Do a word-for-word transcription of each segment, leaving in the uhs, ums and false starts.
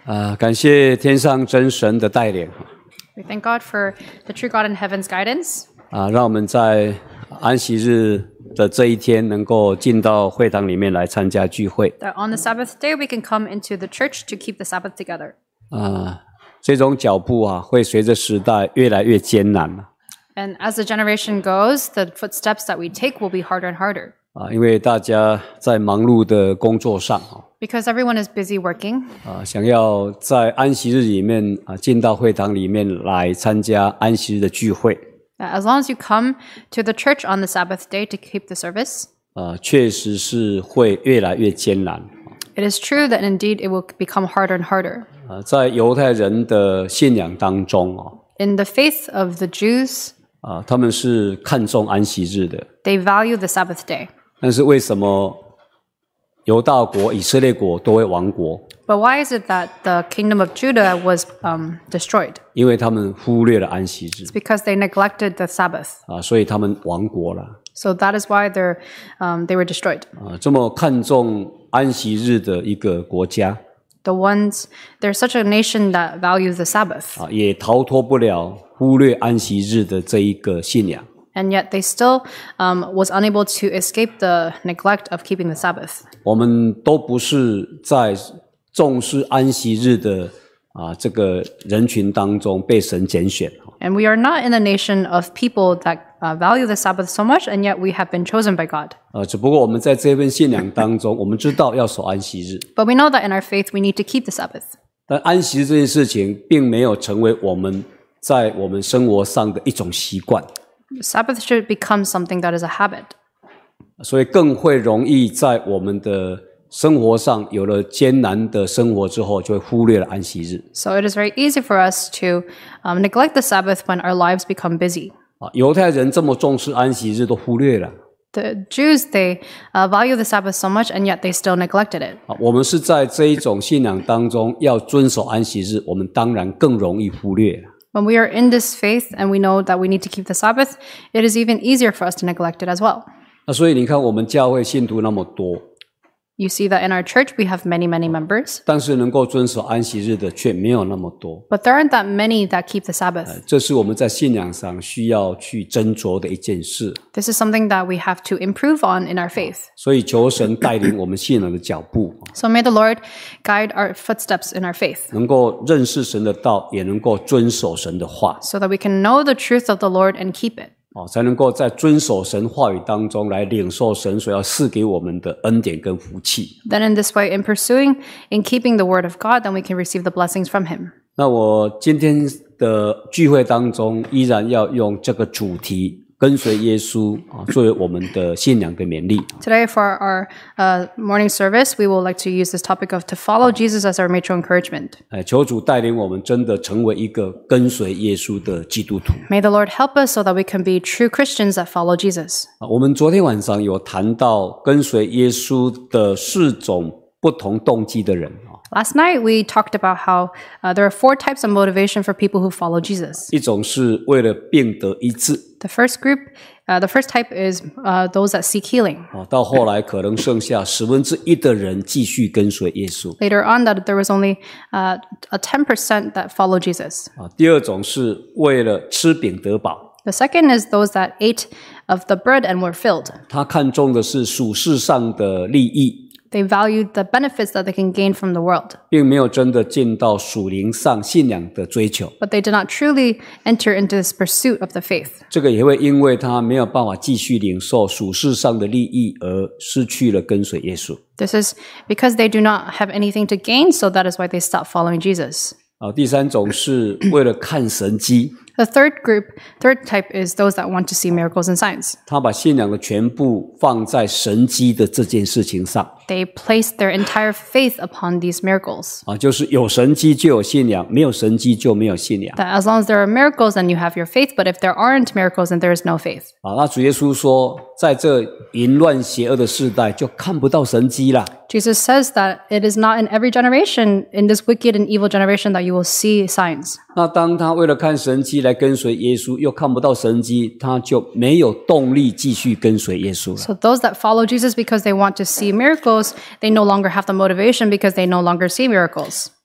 啊，感谢天上真神的带领 We thank God for the true God in heaven's guidance. 啊，让我们在安息日的这一天能够进到会堂里面来参加聚会 That on the Sabbath day we can come into the church to keep the Sabbath together. 啊。这种脚步啊，会随着时代越来越艰难 And as the generation goes, the footsteps that we take will be harder and harder. 啊，因为大家在忙碌的工作上 Because everyone is busy working. 啊，想要在安息日里面啊进到会堂里面来参加安息日的聚会 As long as you come to the church on the Sabbath day to keep the service, 啊，确实是会越来越艰难 it is true that indeed it will become harder and harder. 啊。在犹太人的信仰当中啊， In the faith of the Jews, 啊，他们是看重安息日的， they value the Sabbath day. 但是为什么犹大国、以色列国都会亡国？ But why is it that the kingdom of Judah was um, destroyed? 因为他们忽略了安息日 It's because they neglected the Sabbath. 啊，所以他们亡国了 So that is why they're, um, they were destroyed. 啊。这么看重安息日的一个国家 The ones, there's such a nation that values the Sabbath, 啊，也逃脱不了忽略安息日的这一个信仰。 and yet they still um, was unable to escape the neglect of keeping the Sabbath. 我们都不是在重视安息日的啊这个人群当中被神拣选 And we are not in the nation of people that uh, value the Sabbath so much, and yet we have been chosen by God. 啊，只不过我们在这份信仰当中，我们知道要守安息日， But we know that in our faith we need to keep the Sabbath. 但安息日这件事情并没有成为我们在我们生活上的一种习惯， Sabbath should become something that is a habit. 所以更会容易在我们的生活上有了艰难的生活之后，就会忽略了安息日。 So it is very easy for us to um, neglect the Sabbath when our lives become busy. 啊，犹太人这么重视安息日，都忽略了。 The Jews, they uh, value the Sabbath so much, and yet they still neglected it. 啊，我们是在这一种信仰当中要遵守安息日，我们当然更容易忽略了。 When we are in this faith and we know that we need to keep the Sabbath, it is even easier for us to neglect it as well. 那所以你看，我们教会信徒那么多， You see that in our church we have many, many members, 但是能够遵守安息日的却没有那么多。 but there aren't that many that keep the Sabbath. 这是我们在信仰上需要去斟酌的一件事。 This is something that we have to improve on in our faith. 所以求神带领我们信仰的脚步， So may the Lord guide our footsteps in our faith, 能够认识神的道，也能够遵守神的话， so that we can know the truth of the Lord and keep it. 哦，才能够在遵守神话语当中来领受神所要赐给我们的恩典跟福气。 Then in this way, in pursuing, in keeping the word of God, then we can receive the blessings from him. 那我今天的聚会当中，依然要用这个主题跟随耶稣啊，作为我们的信仰的勉励。 Today for our uh, morning service, we will like to use this topic of to follow Jesus as our mutual encouragement. 哎，求主带领我们，真的成为一个跟随耶稣的基督徒。 May the Lord help us so that we can be true Christians that follow Jesus. 啊，我们昨天晚上有谈到跟随耶稣的四种不同动机的人啊， Last night, we talked about how uh, there are four types of motivation for people who follow Jesus. 一种是为了病得医治 The first group, uh, the first type is uh, those that seek healing. 啊，到后来可能剩下十分之一的人继续跟随耶稣 Later on, that there was only uh, a ten percent that follow Jesus. 啊。第二种是为了吃饼得饱， The second is those that ate of the bread and were filled. 他看重的是属世上的利益， They valued the benefits that they can gain from the world, 并没有真的进到属灵上信仰的追求。 but they did not truly enter into this pursuit of the faith. 这个也会因为他没有办法继续领受属世上的利益，而失去了跟随耶稣。 This is because they do not have anything to gain, so that is why they stop following Jesus. 啊，第三种是为了看神迹， The third group, third type is those that want to see miracles and signs. 他把信仰的全部放在神迹的这件事情上 They place their entire faith upon these miracles. 啊，就是有神迹就有信仰，没有神迹就没有信仰 That as long as there are miracles, then you have your faith, but if there aren't miracles, then there is no faith. 啊。那主耶稣说，在这淫乱邪恶的世代，就看不到神迹啦。 Jesus says that it is not in every generation, in this wicked and evil generation, that you will see signs. 那当他为了看神迹来跟随耶稣，又看不到神迹，他就没有动力继续跟随耶稣了。 So those that follow Jesus because they want to see miracles, they no longer have the motivation because they no longer see miracles.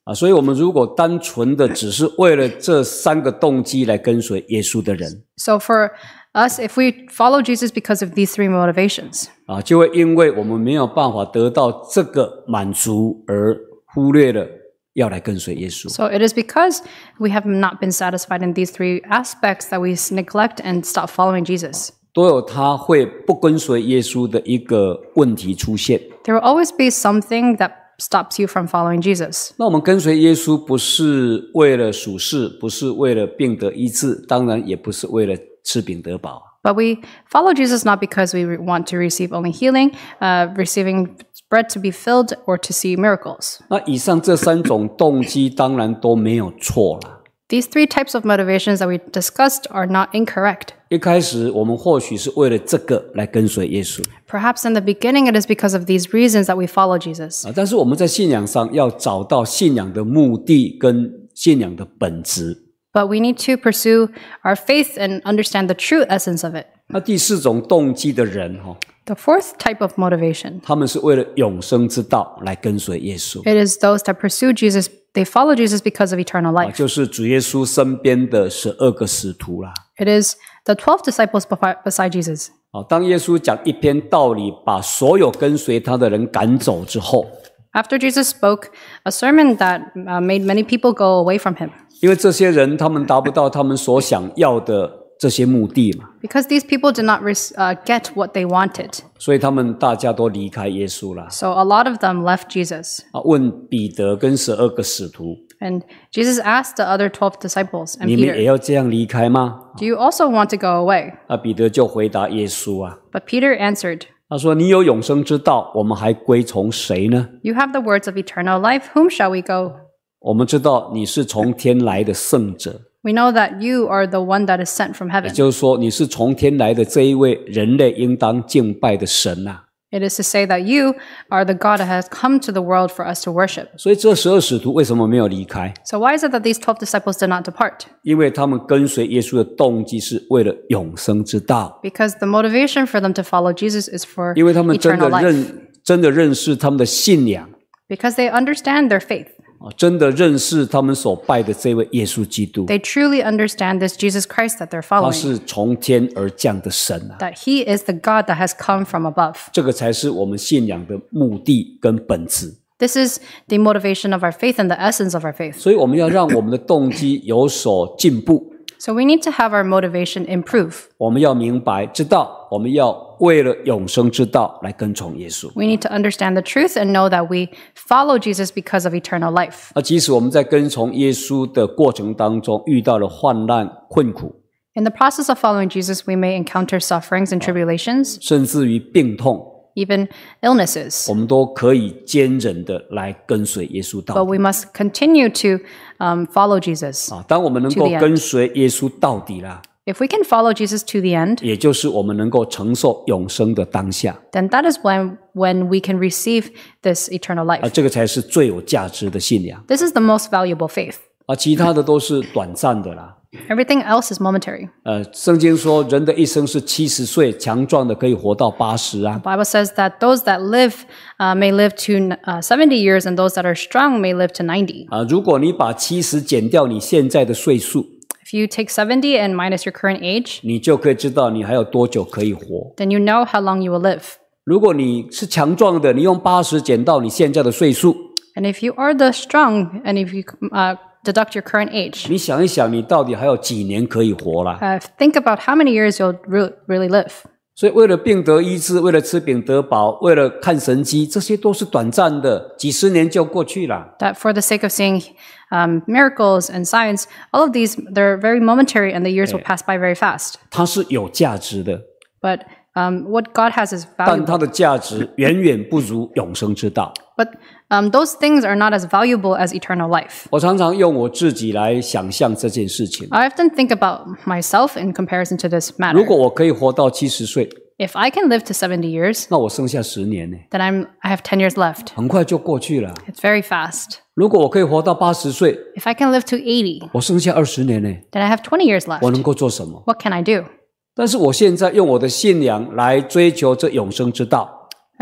啊，所以我们如果单纯的只是为了这三个动机来跟随耶稣的人， So for us, if we follow Jesus because of these three motivations, 啊，就会因为我们没有办法得到这个满足而忽略了要来跟随耶稣。 so it is because we have not been satisfied in these three aspects that we neglect and stop following Jesus. 都有他会不跟随耶稣的一个问题出现。 There will always be something that stops you from following Jesus. 那我们跟随耶稣不是为了属世，不是为了病得医治，当然也不是为了吃饼得饱。 But we follow Jesus not because we want to receive only healing, uh, receiving bread to be filled, or to see miracles. 那以上这三种动机当然都没有错啦。 These three types of motivations that we discussed are not incorrect. 一开始我们或许是为了这个来跟随耶稣 Perhaps in the beginning it is because of these reasons that we follow Jesus. 啊，但是我们在信仰上要找到信仰的目的跟信仰的本质。 But we need to pursue our faith and understand the true essence of it. 那第四种动机的人哈， The fourth type of motivation, 他们是为了永生之道来跟随耶稣 it is those that pursue Jesus. They follow Jesus because of eternal 啊， life. 就是主耶稣身边的十二个使徒啦。 It is the twelve disciples befi- beside Jesus. 啊，当耶稣讲一篇道理，把所有跟随他的人赶走之后， After Jesus spoke a sermon that uh, made many people go away from him, 因为这些人他们达不到他们所想要的这些目的嘛， because these people did not res- uh, get what they wanted. 所以他们大家都离开耶稣了。 So a lot of them left Jesus. 啊，问彼得跟十二个使徒， And Jesus asked the other twelve disciples and 你们也 Peter, 要这样离开吗？ do you also want to go away? 啊，彼得就回答耶稣啊， But Peter answered, 他说：“你有永生之道，我们还归从谁呢？ you have the words of eternal life. Whom shall we go? 我们知道你是从天来的圣者， We know that you are the one that is sent from 也 heaven. 就是说，你是从天来的这一位人类应当敬拜的神啊。 It is to say that you are the God that has come to the world for us to worship. 所以这十二使徒为什么没有离开？ So why is it that these twelve disciples did not depart? 因为他们跟随耶稣的动机是为了永生之道， Because the motivation for them to follow Jesus is for 因为他们真的 eternal life. 认真的认识他们的信仰 Because they understand their faith. 啊，真的认识他们所拜的这位耶稣基督， They truly understand this Jesus Christ that they're 他 following. 是从天而降的神啊， That he is the God that has come from above. 这个才是我们信仰的目的跟本质。 This is the motivation of our faith and the essence of our faith. 所以我们要让我们的动机有所进步， So we need to have our motivation improve. 我们要明白知道，我们要为了永生之道来跟从耶稣。 We need to understand the truth and know that we follow Jesus because of eternal life. 那即使我们在跟从耶稣的过程当中遇到了患难困苦， In the process of following Jesus, we may encounter sufferings and tribulations, 甚至于病痛， even illnesses. 我们都可以坚忍的来跟随耶稣到 But 底 we must continue to um, follow Jesus. 啊！当我们能 To 够 the end. 跟随耶稣到底啦， If we can follow Jesus to the end, 也就是我们能够承受永生的当下 then that is when, when we can receive this eternal 啊， life. 这个才是最有价值的信仰 This is the most valuable faith. 啊！其他的都是短暂的啦。 Everything else is momentary. 呃，圣经说人的一生是七十岁，强壮的可以活到八十啊。 The Bible says that those that live uh, may live to uh, seventy years, and those that are strong may live to ninety. 啊，如果你把七十减掉你现在的岁数， If you take seventy and minus your current age, 你就可以知道你还有多久可以活。 then you know how long you will live. 如果你是强壮的，你用八十减到你现在的岁数， And if you are the strong, and if you uh, deduct your current age, 你想一想，你到底还有几年可以活啦？ uh, think about how many years you'll re- really live. 所以，为了病得医治，为了吃饼得饱，为了看神迹，这些都是短暂的，几十年就过去了。 That for the sake of seeing um, miracles and signs, all of these, they're very momentary and the years will pass by very fast. 它是有价值的， But um, what God has is 但 valuable. 它的价值远远不如永生之道。 But um, those things are not as valuable as eternal life. 我常常用我自己来想象这件事情。 I often think about myself in comparison to this 如 matter. 果我可以活到七十岁， If I can live to seventy years, 那我剩下十年呢， then I'm, I have ten years left. 很快就过去了。 It's very fast. 如果我可以活到八十岁， If I can live to eighty, 我剩下二十年呢， then I have twenty years left. 我能够做什么？ What can I do? 但是我现在用我的信仰来追求这永生之道，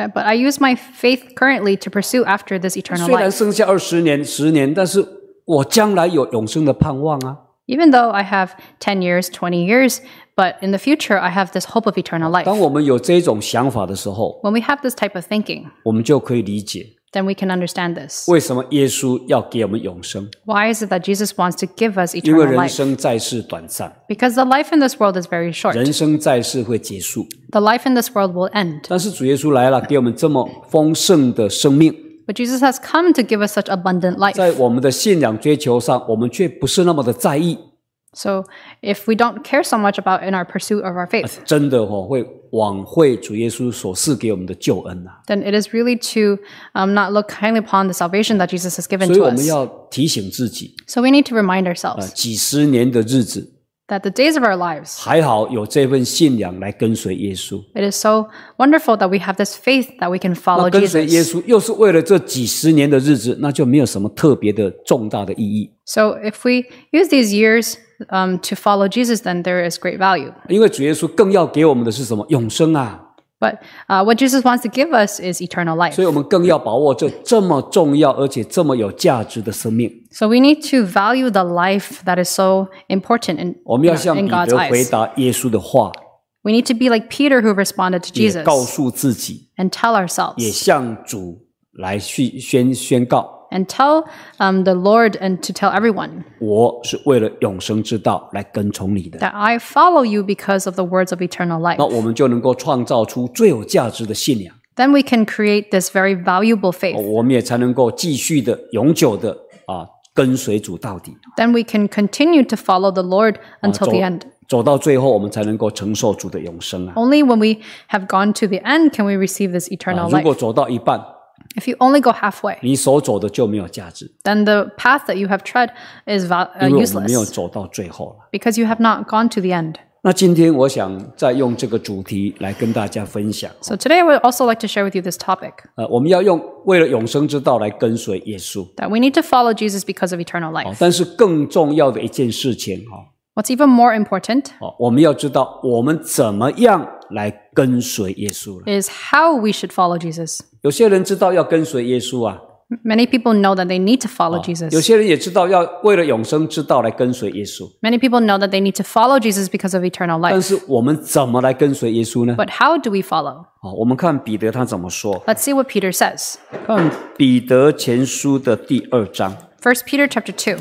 Uh, but I use my faith currently to pursue after this eternal 虽然 life. 剩下二十年、十年，但是我将来有永生的盼望啊。 Even though I have ten years, twenty years, but in the future I have this hope of eternal life. 当我们有这种想法的时候， When we have this type of thinking, 我们就可以理解 then we can understand this. 为什么耶稣要给我们永生。 Why is it that Jesus wants to give us 因为 eternal 人 life? 生在世短暂， Because the life in this world is very short. 人生在世会结束， The life in this world will end. 但是主耶稣来了，给我们这么丰盛的生命， But Jesus has come to give us such abundant life. 在我们的信仰追求上，我们却不是那么的在意， So if we don't care so much about in our pursuit of our faith, 真的哦会枉费主耶稣所赐给我们的救恩啊！ then it is really to um, not look kindly upon the salvation that Jesus has given 所以 to 我们 us. 要提醒自己， So we need to remind 啊， ourselves 几十年的日子， that the days of our lives, 还好有这份信仰来跟随耶稣。 it is so wonderful that we have this faith that we can 那 follow 跟随耶 Jesus. 稣又是为了这几十年的日子，那就没有什么特别的重大的意义。 So if we use these years um, to follow Jesus, then there is great value. 因为主耶稣更要给我们的是什么？永生啊！ But uh, what Jesus wants to give us is eternal life. 所以我们更要把握这这么重要而且这么有价值的生命。 So we need to value the life that is so important in, 我们要向 in 彼 God's 得回 eyes. 答耶稣的话， We need to be like Peter who responded to 也 Jesus 告诉自己， and tell 也 ourselves 向主来宣宣宣告： and tell um, the Lord and to tell everyone 我是为了永生之道来跟从你的。 that I follow you because of the words of eternal life. 那我们就能够创造出最有价值的信仰， Then we can create this very valuable faith. 我们也才能够继续的、永久的啊跟随主到底。 Then we can continue to follow the Lord 啊 until 走 the end. 走到最后，我们才能够承受主的永生啊！ Only when we have gone to the end can we receive this 啊 eternal 如果 life. 走到一半， If you only go halfway, 你所走的就没有价值， then the path that you have tread is val- uh, 因为我们没有 useless 走到最后了。 because you have not gone to the end. 那今天我想再用这个主题来跟大家分享。 So today I would also like to share with you this topic 呃，我们要用为了永生之道来跟随耶稣。 that we need to follow Jesus because of eternal 好， life. 但是更重要的一件事情哈， What's even more important 好，我们要知道我们怎么样来跟随耶稣了。 is how we should follow Jesus. 有些人知道要跟随耶稣啊， Many people know that they need to follow 有 Jesus. 些人也知道要为了永生之道来跟随耶稣。 Many people know that they need to follow Jesus because of eternal 但 life. 是我们怎么来跟随耶稣呢？ But how do we follow? 好，我们看彼得他怎么说。 Let's see what Peter says. 看彼得前书的第二章。 First Peter chapter two.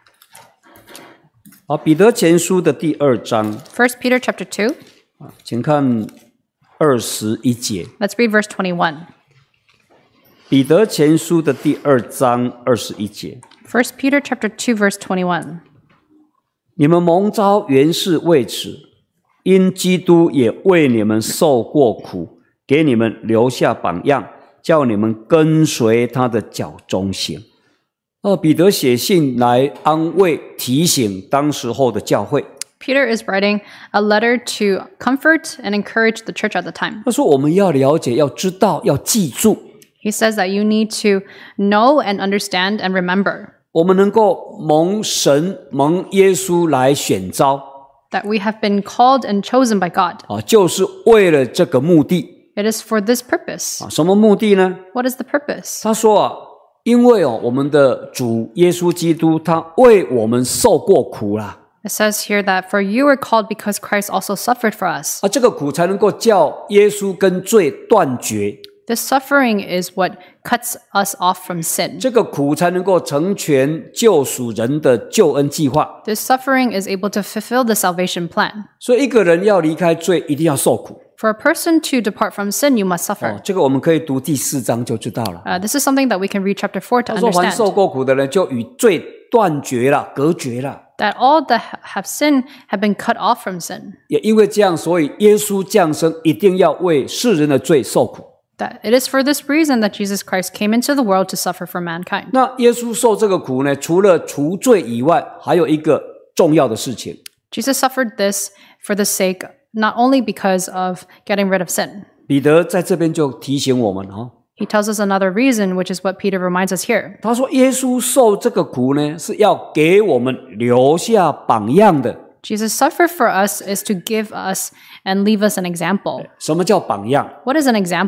好，彼得前书的第二章， First Peter chapter two. 请看二十一节。 Let's read verse twenty-one. 彼得前书的第二章二十一节， First Peter chapter two verse twenty-one. 你们蒙召原是为此，因基督也为你们受过苦，给你们留下榜样，叫你们跟随他的脚中行。哦，彼得写信来安慰、提醒当时候的教会。 Peter is writing a letter to comfort and encourage the church at the time. 他说：“我们要了解，要知道，要记住， He says that you need to know and understand and remember 我们能够蒙神、蒙耶稣来选召 that we have been called and chosen by God. 啊，就是为了这个目的 It is for this purpose. 啊。什么目的呢？ What is the purpose? 他说啊，因为哦，我们的主耶稣基督他为我们受过苦啦， It says here that for you are called because Christ also suffered for us. 啊，这个苦才能够叫耶稣跟罪断绝， This suffering is what cuts us off from sin. 这个苦才能够成全救赎人的救恩计划。 This suffering is able to fulfill the salvation plan. 所以一个人要离开罪，一定要受苦。 For a person to depart from sin, you must 哦 suffer. 这个我们可以读第四章就知道了。 Uh, this is something that we can read chapter four to 他说：“凡受 understand. 过苦的人，就与罪断绝了，隔绝了。 That all that ha- have sinned have been cut off from sin. 也因为这样，所以耶稣降生一定要为世人的罪受苦。 That it is for this reason that Jesus Christ came into the world to suffer for mankind. 那耶稣受这个苦呢，除了除罪以外，还有一个重要的事情。 Jesus suffered this for the sake, not only because of getting rid of sin. 彼得在这边就提醒我们哈， He tells us another reason, which is what Peter reminds us here. 他说耶稣受这个苦呢，是要给我们留下榜样的。 Jesus suffered for us is to give us and leave us an example. 什么叫榜样？ What is an example?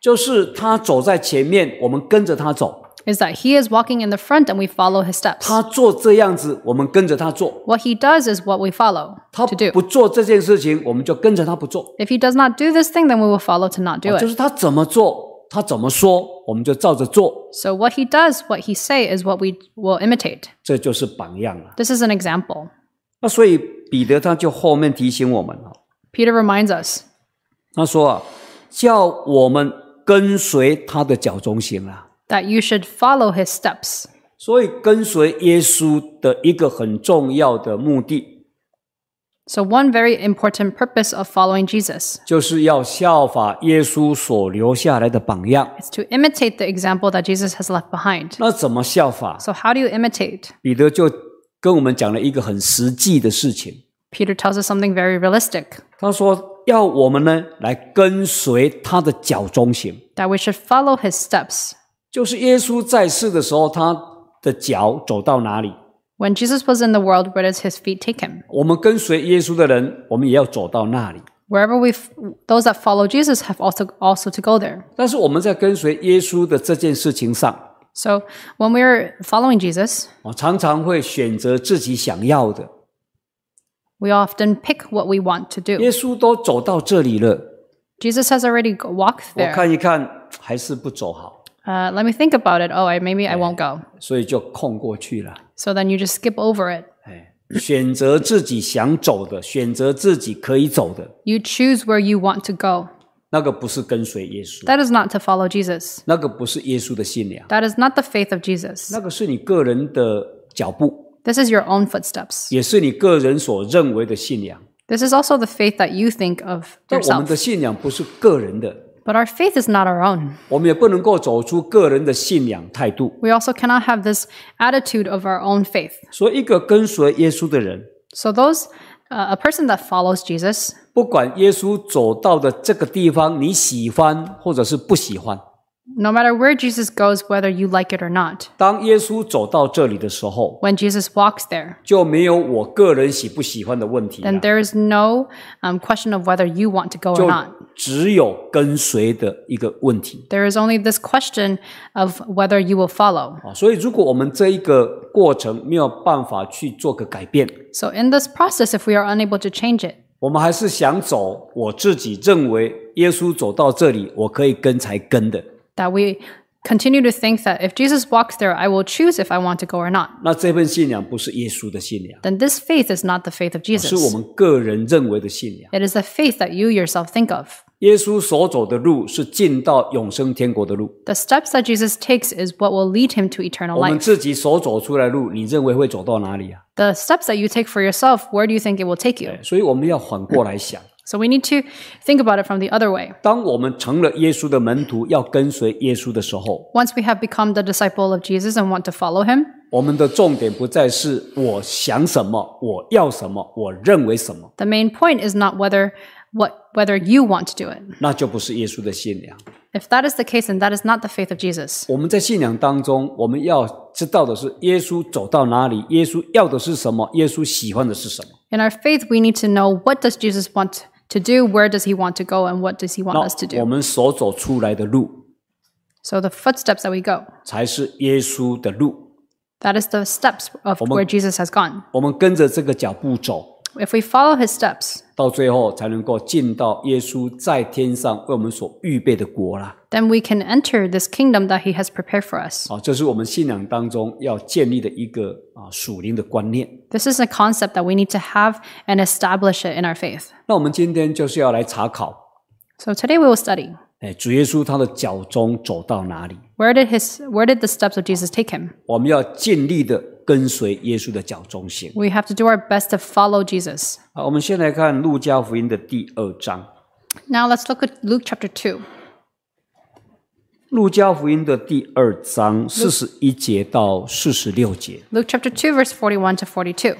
就是他走在前面，我们跟着他走； is that he is walking in the front and we follow his steps. 他做这样子，我们跟着他做； What he does is what we follow 他 to do. 不做这件事情，我们就跟着他不做。 If he does not do this thing, then we will follow to not do 就 it. 是他怎么做，他怎么说，我们就照着做， So what he does, what he say is what we will imitate. 这就是榜样了。 This is an example. 那所以彼得他就后面提醒我们了， Peter reminds us 他说啊，叫我们跟随他的脚中行啊。 that you should follow his steps. 所以跟随耶稣的一个很重要的目的， So one very important purpose of following Jesus 就是要效法耶稣所留下来的榜样。 is to imitate the example that Jesus has left behind. 那怎么效法？ So how do you imitate? 彼得就跟我们讲了一个很实际的事情。 Peter tells us something very realistic, 他说要我们呢来跟随他的脚中行， that we should follow his steps. 就是耶稣在世的时候，他的脚走到哪里， When Jesus was in the world, where does his feet take him? 我们跟随耶稣的人，我们也要走到那里。 Wherever we, f- those that follow Jesus have also also to go there. 但是我们在跟随耶稣的这件事情上， So when we're following Jesus, 我常常会选择自己想要的。 we often pick what we want to do. 耶稣都走到这里了， Jesus has already go- walked 我 there. 看一看还是不走好， Uh, let me think about it. Oh, I, maybe I won't go. 所以就空过去了。 So then you just skip over it. 哎，选择自己想走的，选择自己可以走的， You choose where you want to go. 那个不是跟随耶稣， That is not to follow Jesus. 那个不是耶稣的信仰， That is not the faith of Jesus. 那个是你个人的脚步， This is your own footsteps. 也是你个人所认为的信仰。 This is also the faith that you think of 但我们 yourself. 的信仰不是个人的， But our faith is not our own. 我们也不能够走出个人的信仰态度。 We also cannot have this attitude of our own faith. 所以，一个跟随耶稣的人， So those, uh, a person that follows Jesus, 不管耶稣走到的这个地方，你喜欢或者是不喜欢， no matter where Jesus goes, whether you like it or not, 当耶稣走到这里的时候， when Jesus walks there, 就没有我个人喜不喜欢的问题了 then there is no um, question of whether you want to go or 就 not. 只有跟随的一个问题 There is only this question of whether you will follow. 啊。所以，如果我们这一个过程没有办法去做个改变， So in this process, if we are unable to change it, 我们还是想走我自己认为耶稣走到这里，我可以跟才跟的， that we continue to think that if Jesus walks there, I will choose if I want to go or not, 那这份信仰不是耶稣的信仰， then this faith is not the faith of 是我 Jesus. 们个人认为的信仰。 It is the faith that you yourself think of. 耶稣所走的路是进到永生天国的路， The steps that Jesus takes is what will lead him to eternal 我们 life. 自己所走出来的路，你认为会走到哪里啊？ The steps that you take for yourself, where do you think it will take you? 所以我们要反过来想， So we need to think about it from the other way. 当我们成了耶稣的门徒，要跟随耶稣的时候， Once we have become the disciple of Jesus and want to follow him, 我们的重点不再是我想什么，我要什么，我认为什么， the main point is not whether what whether you want to do it. 那就不是耶稣的信仰。 If that is the case, then that is not the faith of Jesus. 我们在信仰当中，我们要知道的是，耶稣走到哪里，耶稣要的是什么，耶稣喜欢的是什么。 In our faith, we need to know what does Jesus want to do, where does he want to go, and what does he want 那 us to 我 do. 们所走出来的路， So the footsteps that we go, 才是耶稣的路。 that is the steps of where Jesus has gone. 我们跟着这个脚步走， If we follow his steps, 到最后才能够进到耶稣在天上为我们所预备的国啦。 then we can enter this kingdom that he has prepared for us. 啊，这是我们信仰当中要建立的一个啊属灵的观念。 This is a concept that we need to have and establish it in our faith. 那我们今天就是要来查考， So today we will study, 哎，主耶稣他的脚中走到哪里？ where did his where did the steps of Jesus take him? 我们要尽力的跟随耶稣的脚中行。 We have to do our best to follow Jesus. 好，我们先来看路加福音的第二章。 Now let's look at Luke chapter two. 路加福音的第二章四十一节到四十六节。 Luke chapter two, verse forty-one to forty-two.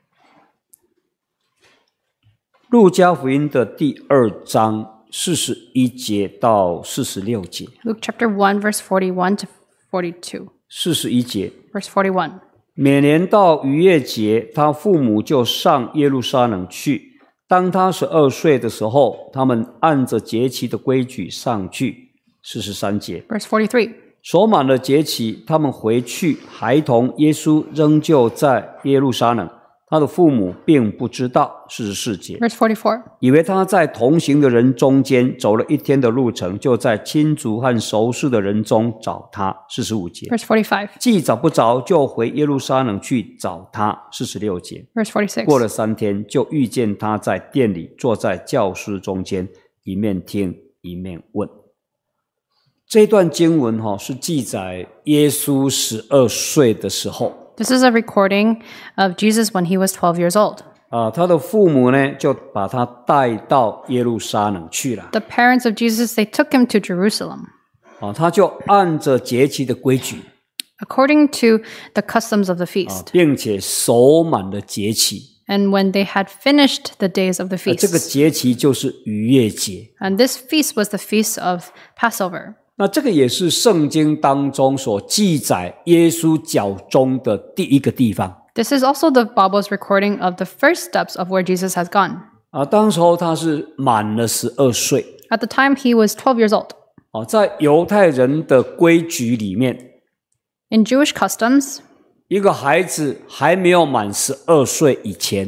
路加福音的第二章四十一节到四十六节。 Luke chapter one, verse forty-one to forty-two. 四十一节， Verse forty-one. 每年到逾越节，他父母就上耶路撒冷去。当他十二岁的时候，他们按着节期的规矩上去。 四十三节。 Verse forty-three. 所满的节期，他们回去，孩童耶稣仍旧在耶路撒冷，他的父母并不知道。四十四节。 Verse forty-four. 以为他在同行的人中间走了一天的路程，就在亲族和熟识的人中找他。四十五节。 Verse forty-five. 既找不着，就回耶路撒冷去找他。四十六节。 Verse forty-six. 过了三天，就遇见他在店里坐在教师中间，一面听一面问。这段经文、哦、是记载耶稣十二岁的时候， This is a recording of Jesus when he was twelve years old. 啊，他的父母呢就把他带到耶路撒冷去了。 The parents of Jesus, they took him to Jerusalem. 啊，他就按着节期的规矩， According to the customs of the 啊 feast. 并且守满了节期。 And when they had finished the days of the 而这个 feast. 节期就是逾越节。 And this feast was the feast of Passover. 那这个也是圣经当中所记载耶稣脚中的第一个地方。 This is also the Bible's recording of the first steps of where Jesus has gone. 啊，当时候他是满了十二岁。 At the time, he was twelve years old. 啊，在犹太人的规矩里面， In Jewish customs, 一个孩子还没有满十二岁以前，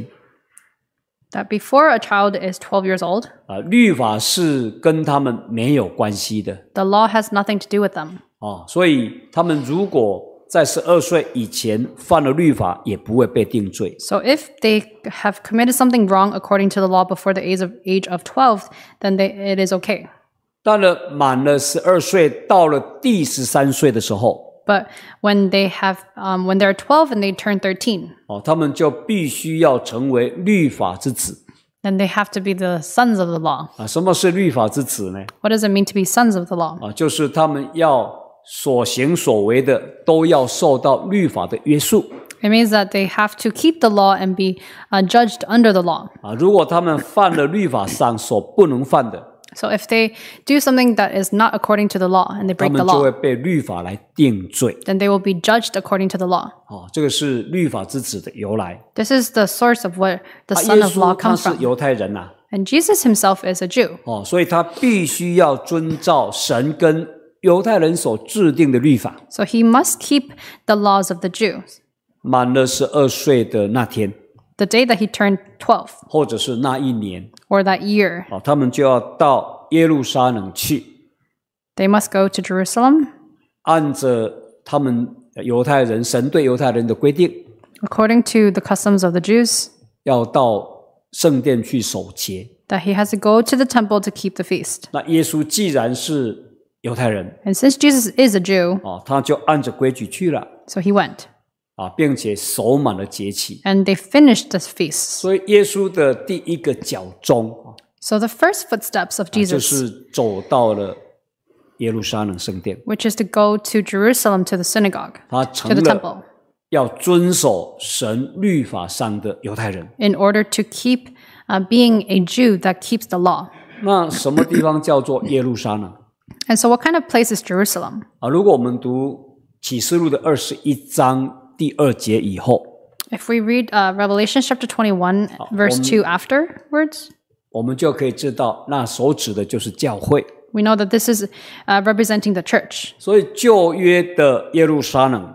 that before a child is twelve years old, 啊，律法是跟他们没有关系的。 the law has nothing to do with them. 啊，所以他们如果在十二岁以前犯了律法，也不会被定罪。 So if they have committed something wrong according to the law before the age of, age of twelve, then they, it is okay. 当然，满了十二岁，到了第十三岁的时候， But when they have, um, when they're twelve and they turn thirteen, 哦，他们就必须要成为律法之子。 then they have to be the sons of the law. 啊，什么是律法之子呢？ What does it mean to be sons of the law? 啊，就是他们要所行所为的都要受到律法的约束。 It means that they have to keep the law and be uh, judged under the law. 啊，如果他们犯了律法上所不能犯的， So if they do something that is not according to the law and they 他 break the 们就会 law, 被律法来定罪。 then they will be judged according to the law. 哦，这个是律法之子的由来。 This is the source of where the 啊， son 耶 of 稣 law 他 comes 是 from. 犹太人呐、 And Jesus himself is a Jew. 哦，所以他必须要遵照神跟犹太人所制定的律法。 So he must keep the laws of the Jews. 满了十二岁的那天， The day that he turned twelve, 或者是那一年， or that year, 哦，他们就要到耶路撒冷去， they must go to Jerusalem 按着他们犹太人神对犹太人的规定， according to the customs of the Jews, 要到圣殿去守节。 that he has to go to the temple to keep the feast. 那耶稣既然是犹太人， And since Jesus is a Jew, 哦，他就按着规矩去了， so he went. 啊，并且守满了节期。 And they finished the feast. 所以耶稣的第一个脚踪， So the first footsteps of 就 Jesus, 是走到了耶路撒冷圣殿， which is to go to Jerusalem to the synagogue, 他 to 成 the 了 temple, 要遵守神律法上的犹太人。 in order to keep uh, being a Jew that keeps the law. 那什么地方叫做耶路撒冷 And so what kind of place is Jerusalem? 啊？如果我们读启示录的二十一章第二节以后， If we read uh, Revelation chapter twenty-one, verse two afterwards, 我们就可以知道，那所指的就是教会。 we know that this is uh, representing the church. 所以旧约的耶路撒冷，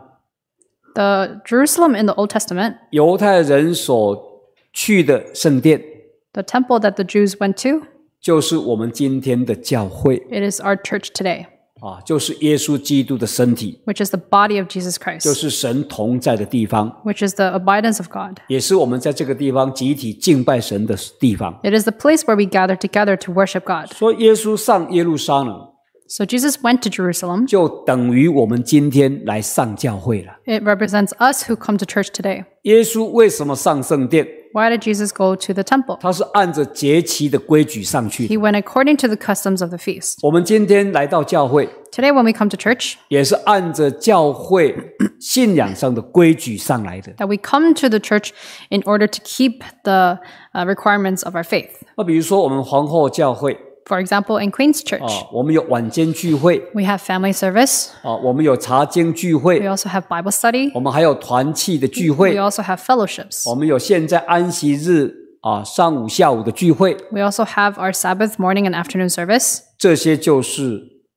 The Jerusalem in the Old Testament, 犹太人所去的圣殿， the temple that the Jews went to, 就是我们今天的教会 it is our church today, 啊，就是耶稣基督的身体， which is the body of Jesus 就 Christ, 是神同在的地方， which is the abidance of God. 也是我们在这个地方集体敬拜神的地方。 It is the place where we gather together to worship God. 所以耶稣上耶路撒冷， So Jesus went to Jerusalem. 就等于我们今天来上教会了。 It represents us who come to church today. 耶稣为什么上圣殿？ Why did Jesus go to the temple? 他是按着节期的规矩上去的。 He went according to the customs of the feast. 我们今天来到教会， Today, when we come to church, 也是按着教会信仰上的规矩上来的。 that we come to the church in order to keep the uh, requirements of our faith. 那比如说我们皇后教会 For example, in Queen's Church, 啊，我们有晚间聚会 we have family service. 啊，我们有查经聚 We 会， also have Bible study. 我们还有团契的聚 We 会， also have fellowships. 我们有现在安息日啊上午下午的聚会， We also have our Sabbath morning and afternoon service. 这些就是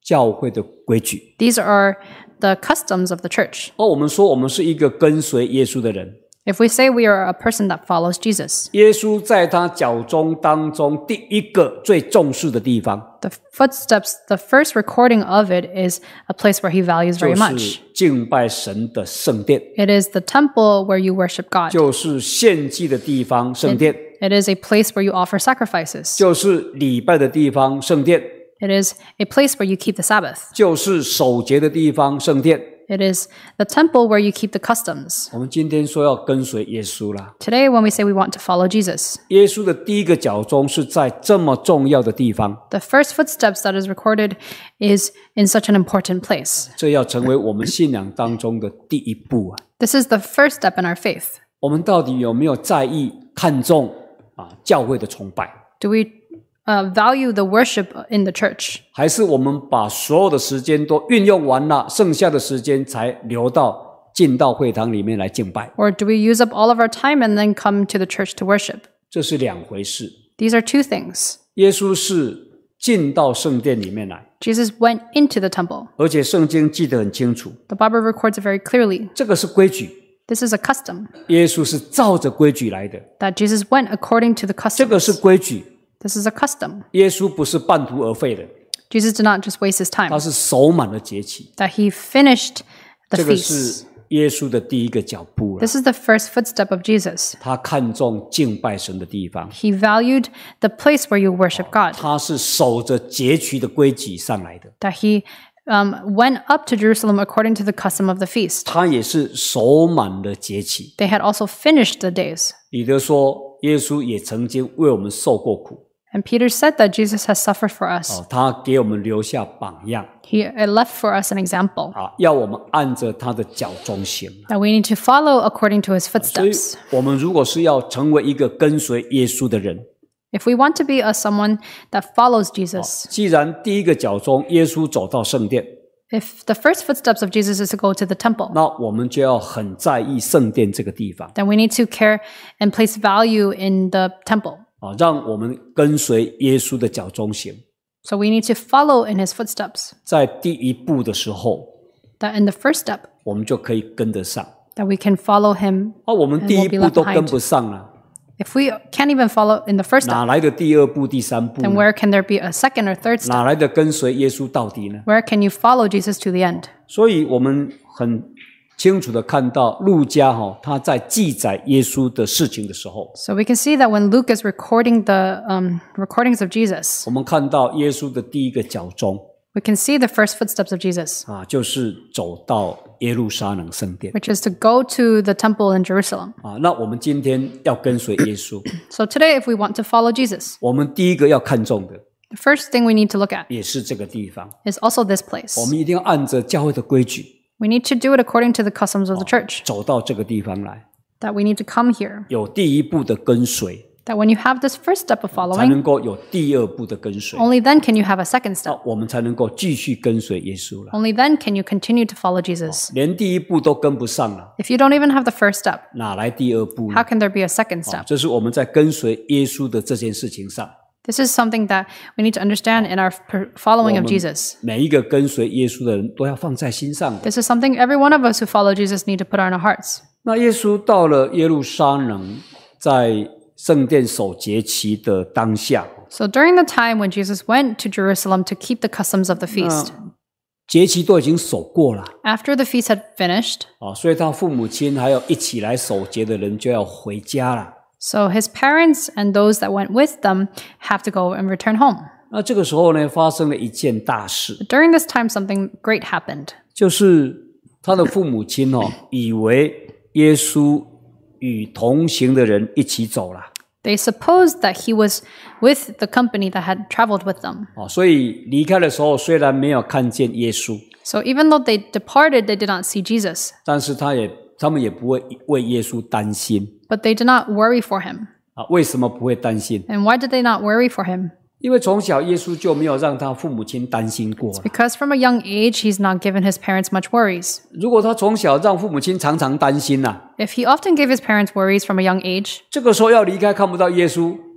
教会的规矩。 These are the customs of the church. 而我们说我们是一个跟随耶稣的人， If we say we are a person that follows Jesus, 耶稣在他脚中当中第一个最重视的地方， the footsteps, the first recording of it is a place where he values 就 very 是 much. 敬拜神的圣殿， It is the temple where you worship God. 就是献祭的地方，圣殿， It is a place where you offer sacrifices. 就是礼拜的地方，圣殿， It is a place where you keep the Sabbath. 就是守节的地方，圣殿。 It is the temple where you keep the customs. 我们今天说要跟随耶稣啦， Today, when we say we want to follow Jesus, 耶稣的第一个脚踪是在这么重要的地方， the first footsteps that is recorded is in such an important place. 这要成为我们信仰当中的第一步啊！ This is the first step in our faith. 我们到底有没有在意、看重啊教会的崇拜？ Do we uh, value the worship in the church? 还是我们把所有的时间都运用完了，剩下的时间才留到进到会堂里面来敬拜？ Or do we use up all of our time and then come to the church to worship? 这是两回事。 These are two things. 耶稣是进到圣殿里面来， Jesus went into the temple. 而且圣经记得很清楚， The Bible records it very clearly. 这个是规矩。 This is a custom 耶稣是照着规矩来的， that Jesus went according to the 这个是 customs. 规矩。 This is a custom. 耶稣不是半途而废的， Jesus did not just waste his 他 time, 是守满了节期。 that he finished the 这个 feast. 是耶稣的第一个脚步了。 This is the first footstep of Jesus. 他看重敬拜神的地方， He valued the place where you worship God, 他是守着节期的规矩上来的， that he um, went up to Jerusalem according to the custom of the feast. 他也是守满了节期。 They had also finished the days. 彼得说，耶稣也曾经为我们受过苦， And Peter said that Jesus has suffered for us. 哦，他给我们留下榜样 He uh, left for us an example 啊，要我们按着他的脚中行。 that we need to follow according to his 所以 footsteps. 我们如果是要成为一个跟随耶稣的人， If we want to be a someone that follows Jesus, 既然第一个脚中耶稣走到圣殿， if the first footsteps of Jesus is to go to the temple, 那我们就要很在意圣殿这个地方 then we need to care and place value in the temple. 啊，让我们跟随耶稣的脚中行。 So we need to follow in his footsteps. 在第一步的时候， That in the first step, 我们就可以跟得上。 that we can follow him. 啊，我们 And 第一 won't be 步 left 都 behind. 跟不上了， If we can't even follow in the first step, 哪来的第二步、第三步 then 呢？ where can there be a second or third step? 哪来的跟随耶稣到底呢？ Where can you follow Jesus to the end? 所以我们很清楚的看到路加哈、哦、他在记载耶稣的事情的时候， So we can see that when Luke is recording the um, recordings of Jesus, 我们看到耶稣的第一个脚踪 we can see the first footsteps of Jesus, 啊，就是走到耶路撒冷圣殿 which is to go to the temple in Jerusalem. 啊。那我们今天要跟随耶稣， So today, if we want to follow Jesus, 我们第一个要看重的 the first thing we need to look at 也是这个地方， is also this place. 我们一定要按着教会的规矩 We need to do it according to the customs of the church, 走到这个地方来， that we need to come here, 有第一步的跟随， that when you have this first step of 才 following, 能够有第二步的跟随， only then can you have a second 那 step. 我们才能够继续跟随耶稣了。 Only then can you continue to follow Jesus. 连第一步都跟不上了， If you don't even have the first step, 哪来第二步呢 how？can there be a second step? 这是我们在跟随耶稣的这件事情上， This is something that we need to understand in our per- following of Jesus. 每一个跟随耶稣的人都要放在心上的。 This is something every one of us who follow Jesus need to put on our hearts. 那耶稣到了耶路撒冷，在圣殿守节期的当下， So during the time when Jesus went to Jerusalem to keep the customs of the feast, 节期都已经守过了 after the feast had finished, 啊，所以他父母亲还有一起来守节的人就要回家了。 so his parents and those that went with them have to go and return home. 那这个时候呢，发生了一件大事， During this time, something great happened. 就是他的父母亲哦，以为耶稣与同行的人一起走了。 They supposed that he was with the company that had traveled with them. 哦，所以离开的时候虽然没有看见耶稣， So even though they departed, they did not see Jesus, 但是他也他们也不会为耶稣担心 but they did not worry for him. 啊。为什么不会担心？ And why did they not worry for him? 因为从小耶稣就没有让他父母亲担心过了。 Because from a young age, he's not given his parents much worries. 如果他从小让父母亲常常担心呐、 If he often gave his parents worries from a young age, 这个时候要离开看不到耶稣，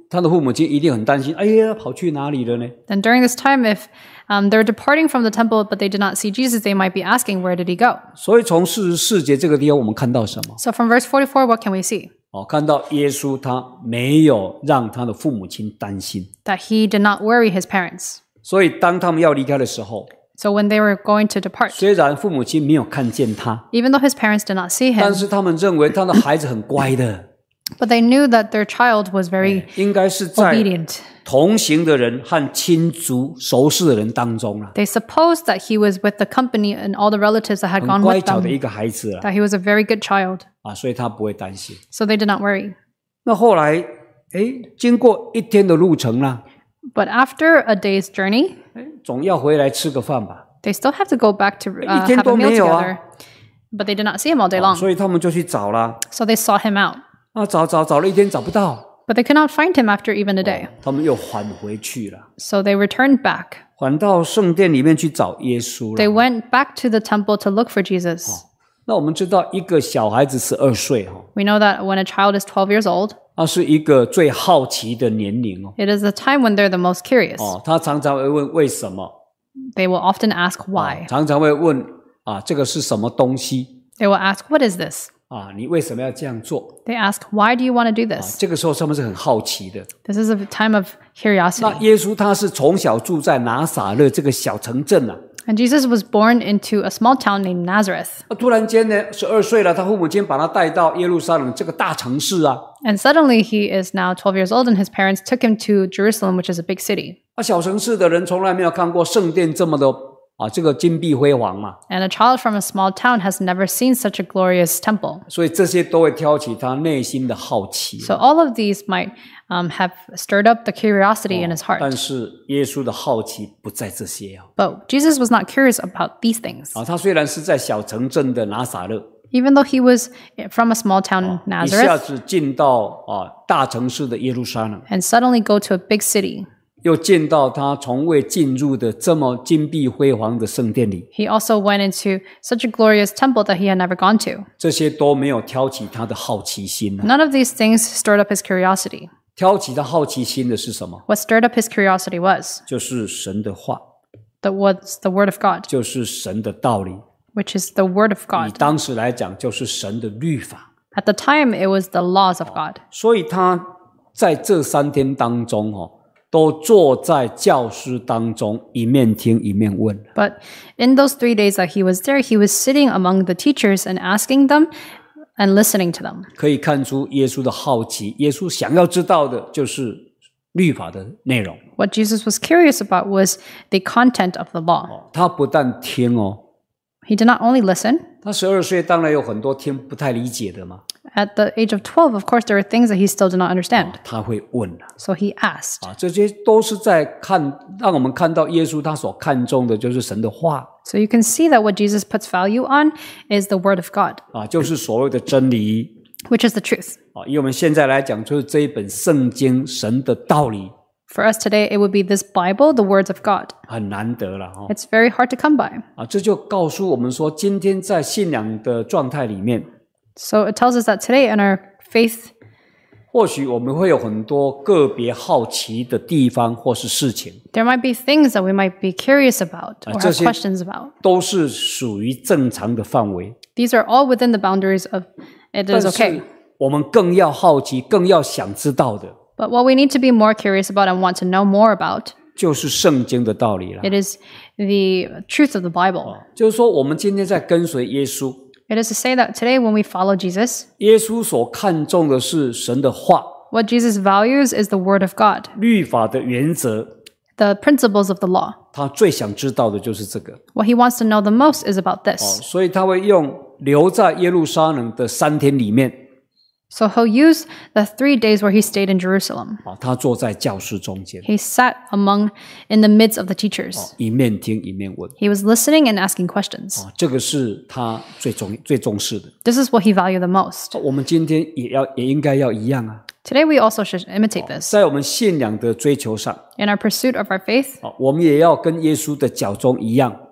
他的父母亲一定很担心，哎呀，跑去哪里了呢？ Then during this time, if um, they're departing from the temple but they did not see Jesus, they might be asking, where did he go? 所以从四十四节这个地方，我们看到什么？ So from verse forty-four, what can we see? 哦，看到耶稣他没有让他的父母亲担心， That he did not worry his parents. 所以当他们要离开的时候， So when they were going to depart, 虽然父母亲没有看见他， even though his parents did not see 但 him, 是他们认为他的孩子很乖的， but they knew that their child was very 应该是在 obedient. 同行的人和亲族熟识的人当中啊， They supposed that he was with the company and all the relatives that had 很 gone 乖 with 巧的 them, 一个孩子啊， that he was a very good child. 啊，所以他不会担心。 So they did not worry. 那后来，诶，经过一天的路程啦， But after a day's journey, 总要回来吃个饭吧， they still have to go back to uh, 一天 have a 都 meal 没有啊。 together. But they did not see him all day 啊 long. 所以他们就去找啦， So they sought him out. 啊，找找找了一天找不到， But they could not find him after even a day. 他们又返回去了， So they returned back. 返到圣殿里面去找耶稣 They 了。 went back to the temple to look for Jesus. 那我们知道，一个小孩子十二岁哈， We know that when a child is twelve years old, 那是一个最好奇的年龄哦。 it is the time when they're the most curious. 哦，他常常会问为什么， They will often ask why. 常常会问啊，这个是什么东西 They will ask, what is this? 啊？你为什么要这样做？ They ask, why do you want to do 啊， this? 这个时候他们是很好奇的。 This is a time of 那 curiosity. 耶稣他是从小住在拿撒勒这个小城镇啊， And Jesus was born into a small town named Nazareth. 那突然间呢，十二岁了，他父母亲把他带到耶路撒冷这个大城市啊。 And suddenly he is now twelve years old and his parents took him to Jerusalem, which is a big city. 那小城市的人从来没有看过圣殿这么的啊，这个金碧辉煌嘛， And a child from a small town has never seen such a glorious temple. 所以这些都会挑起他内心的好奇。 So all of these might um, have stirred up the curiosity in his 但 heart. 是耶稣的好奇不在这些啊。 But Jesus was not curious about these things. 啊，他虽然是在小城镇的拿撒勒， Even though he was from a small town, 一下 Nazareth, 子进到啊大城市的耶路撒冷， and suddenly go to a big city, 又见到他从未进入的这么金碧辉煌的圣殿里， he also went into such a glorious temple that he had never gone to. 这些都没有挑起他的好奇心啊。 None of these things stirred up his curiosity. 挑起他好奇心的是什么？ What stirred up his curiosity was 就是神的话， the was the word of God, 就是神的道理。 which is the word of 以 God. 当时来讲，就是神的律法。 At the time, it was the laws of God. 所以他在这三天当中哦，都坐在教室当中，一面听一面问。 But in those three days that he was there, he was sitting among the teachers and asking them and listening to them. 可以看出耶稣的好奇，耶稣想要知道的就是律法的内容。 What Jesus was curious about was the content of the law. 他不但听哦， He did not only listen. 他十二岁当然有很多听不太理解的嘛， At the age of twelve, of course, there were things that he still did not understand. 他会问啊。 So he asked. 啊，这些都是在看，让我们看到耶稣他所看重的就是神的话 So you can see that what Jesus puts value on is the word of God, 啊，就是所谓的真理 which is the truth. 啊。以我们现在来讲，就是这一本圣经神的道理 For us today, it would be this Bible, the words of God. 很难得了哈、 It's very hard to come by. 啊，这就告诉我们说，今天在信仰的状态里面， So it tells us that today in our faith, 或许我们会有很多个别好奇的地方或是事情， there might be things that we might be curious about or have 这些- questions about. 都是属于正常的范围。 These are all within the boundaries of it 但 is okay. 是我们更要好奇，更要想知道的， But what we need to be more curious about and want to know more about, 就是圣经的道理了。 it is the truth of the Bible. 就是说，我们今天在跟随耶稣， It is to say that today when we follow Jesus, 耶稣所看重的是神的话、 what Jesus values is the word of God, 律法的原则， the principles of the law. 他最想知道的就是这个。 What he wants to know the most is about this. 所以他会用留在耶路撒冷的三天里面， So he'll use the three days where he stayed in Jerusalem. 啊，他坐在教室中间， He sat among, in the midst of the teachers. 一面听一面问， He was listening and asking questions. 啊，这个是他最重最重视的。 This is what he valued the most. 我们今天也要也应该要一样啊， Today we also should imitate this. 在我们信仰的追求上， In our pursuit of our faith, 啊，我们也要跟耶稣的脚中一样，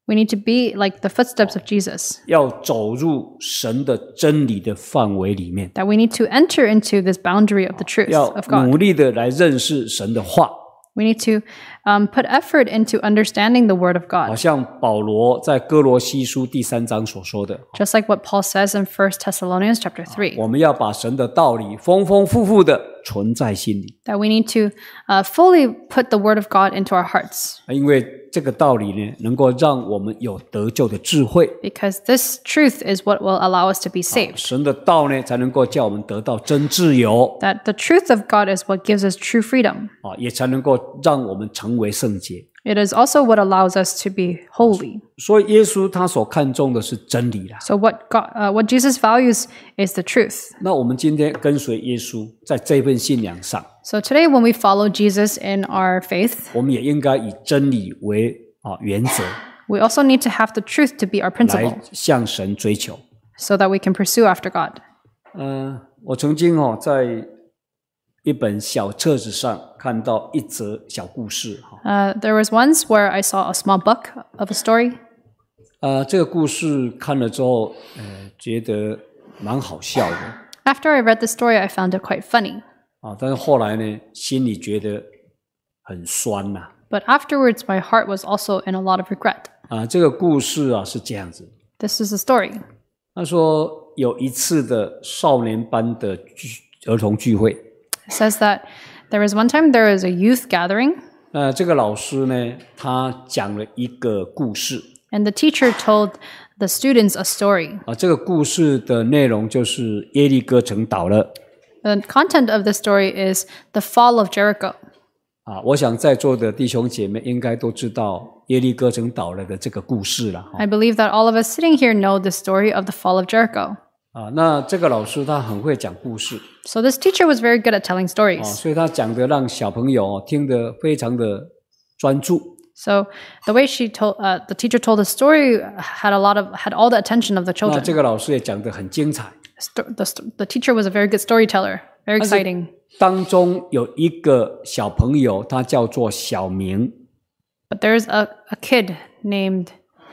We need to be like the footsteps of Jesus, 要走入神的真理的范围里面， that we need to enter into this boundary of the truth 要 of God. 努力的来认识神的话。 We need to um, put effort into understanding the Word of 好 God, 像保罗在哥罗西书第三章所说的， just like what Paul says in First Thessalonians chapter three, 我们要把神的道理丰丰富富的存在心里， that we need to uh, fully put the Word of God into our hearts, 因为这个道理呢，能够让我们有得救的智慧。 because this truth is what will allow us to be saved. 神的道呢，才能够叫我们得到真自由 That the truth of God is what gives us true freedom. 啊，也才能够让我们成为圣洁。 It is also what allows us to be holy. 所以耶稣他所看重的是真理啦。 So what God, uh, what Jesus values is the truth. 那我们今天跟随耶稣，在这份信仰上， So today, when we follow Jesus in our faith, 我们也应该以真理为啊原则， we also need to have the truth to be our principle, 来向神追求。 so that we can pursue after God. 嗯、我曾经哦，在一本小册子上看到一则小故事哈。 Uh, there was once where I saw a small book of a story. 呃，这个故事看了之后，呃，觉得蛮好笑的 After I read the story, I found it quite funny. 啊，但是后来呢，心里觉得很酸呐、 But afterwards, my heart was also in a lot of regret. 啊。这个故事啊是这样子， This is the story. 他说有一次的少年班的聚儿童聚会， It says that there was one time there was a youth gathering, 那这个老师呢，他讲了一个故事 and the teacher told the students a story. 啊。这个故事的内容就是耶利哥城倒了 The content of the story is the fall of Jericho. 啊。我想在座的弟兄姐妹应该都知道耶利哥城倒了的这个故事了哈 I believe that all of us sitting here know the story of the fall of Jericho. 啊。那这个老师他很会讲故事 So this teacher was very good at telling 啊， stories. 所以他讲的让小朋友哦听得非常的专注 So the way she told, uh, the teacher told the story had a lot of, had all the attention of the 那 children. 这个老师也讲得很精彩。 Sto- the, st- the teacher was a very good storyteller, very 但是 exciting. 当中有一个小朋友，他叫做小明 But there's a, a kid named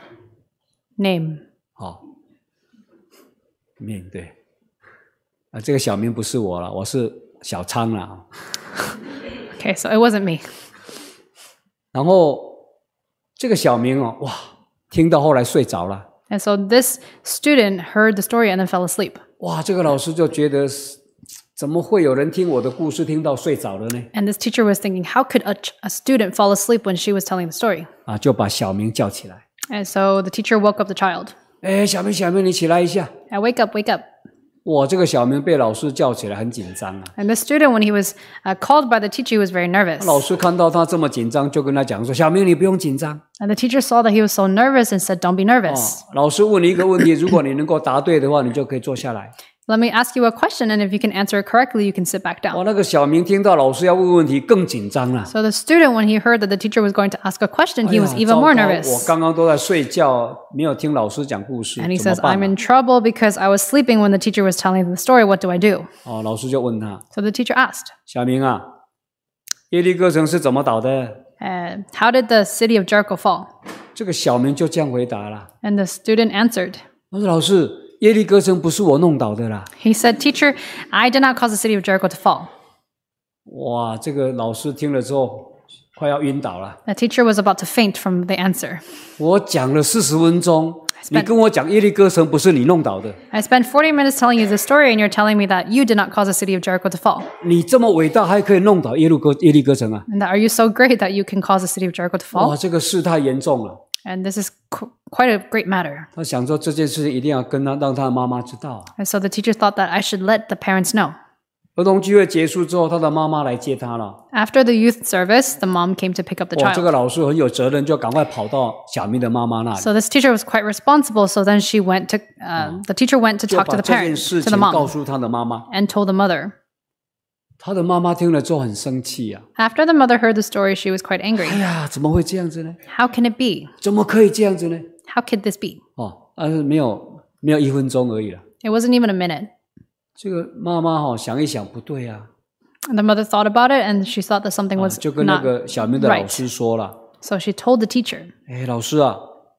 Name. 啊，明对啊，这个小明不是我了，我是小昌了啊。 Okay, so it wasn't me. 然后这个小明哦，哇，听到后来睡着了， And so this student heard the story and then fell asleep. 哇，这个老师就觉得怎么会有人听我的故事听到睡着了呢？ And this teacher was thinking, how could a, ch- a student fall asleep when she was telling the story? 啊，就把小明叫起来， And so the teacher woke up the child. 哎，小明，小明，你起来一下。 Uh, wake up, wake up. 哇，这个小明被老师叫起来很紧张啊。 And this student, when he was uh, called by the teacher, he was very nervous. 老师看到他这么紧张，就跟他讲说：“小明，你不用紧张。 And the teacher saw that he was so nervous and said, don't be nervous. 老师问你一个问题，如果你能够答对的话，你就可以坐下来。” Let me ask you a question, and if you can answer it correctly, you can sit back 哇， down. 那个小明听到老师要问问题，更紧张了。 So the student, when he heard that the teacher was going to ask a question, 哎 he 呀 was even 糟 more 糕 nervous. 我刚刚都在睡觉，没有听老师讲故事， And he 怎么 says, 办 I'm 啊 in trouble because I was sleeping when the teacher was telling the story. What do I do? 哦，老师就问他 So the teacher asked, 小明啊，耶利哥城是怎么倒的？ uh, how did the city of Jericho fall? 这个小明就这样回答了。 And the student answered, 他说：“老师，耶利哥城不是我弄倒的啦。 he said, Teacher, I did not cause the city of Jericho to fall. ” 哇，这个老师听了之后快要晕倒了。 The teacher was about to faint from the answer. 我讲了四十分钟， spent- 你跟我讲耶利哥城不是你弄倒的， I spent forty minutes telling you the story, and you're telling me that you did not cause the city of Jericho to fall. 你这么伟大还可以弄倒耶路哥耶利哥城啊？ And that, are you so great that you can cause the city of Jericho to fall? 哇，这个事太严重了。 And this is qu- quite a great matter. 他想说这件事情一定要跟他让他的妈妈知道啊。 And so the teacher thought that I should let the parents know. 儿童聚会结束之后，他的妈妈来接他了。 After the youth service, the mom came to pick up the 哇，这 child. 个老师很有责任，就赶快跑到小明的妈妈那里， So this teacher was quite responsible. So then she went to, uh, the teacher went to 就 talk to 把 the 这件 parents, 事 to 情 the 告 mom, 诉他的妈妈。 and told the mother. 他的妈妈听了之后很生气啊！ After the mother heard the story, she was quite 哎 angry. 呀，怎么会这样子呢？ How can it be? 怎么可以这样子呢？ How could this be? 哦，但是没有没有一分钟而已了。 It wasn't even a minute. 这个妈妈哈、哦、想一想，不对啊， The mother thought about it, and she thought that something 啊 was 就跟那 not 个小明的老 right. 师说了。 So she told the teacher, 哎，老师啊，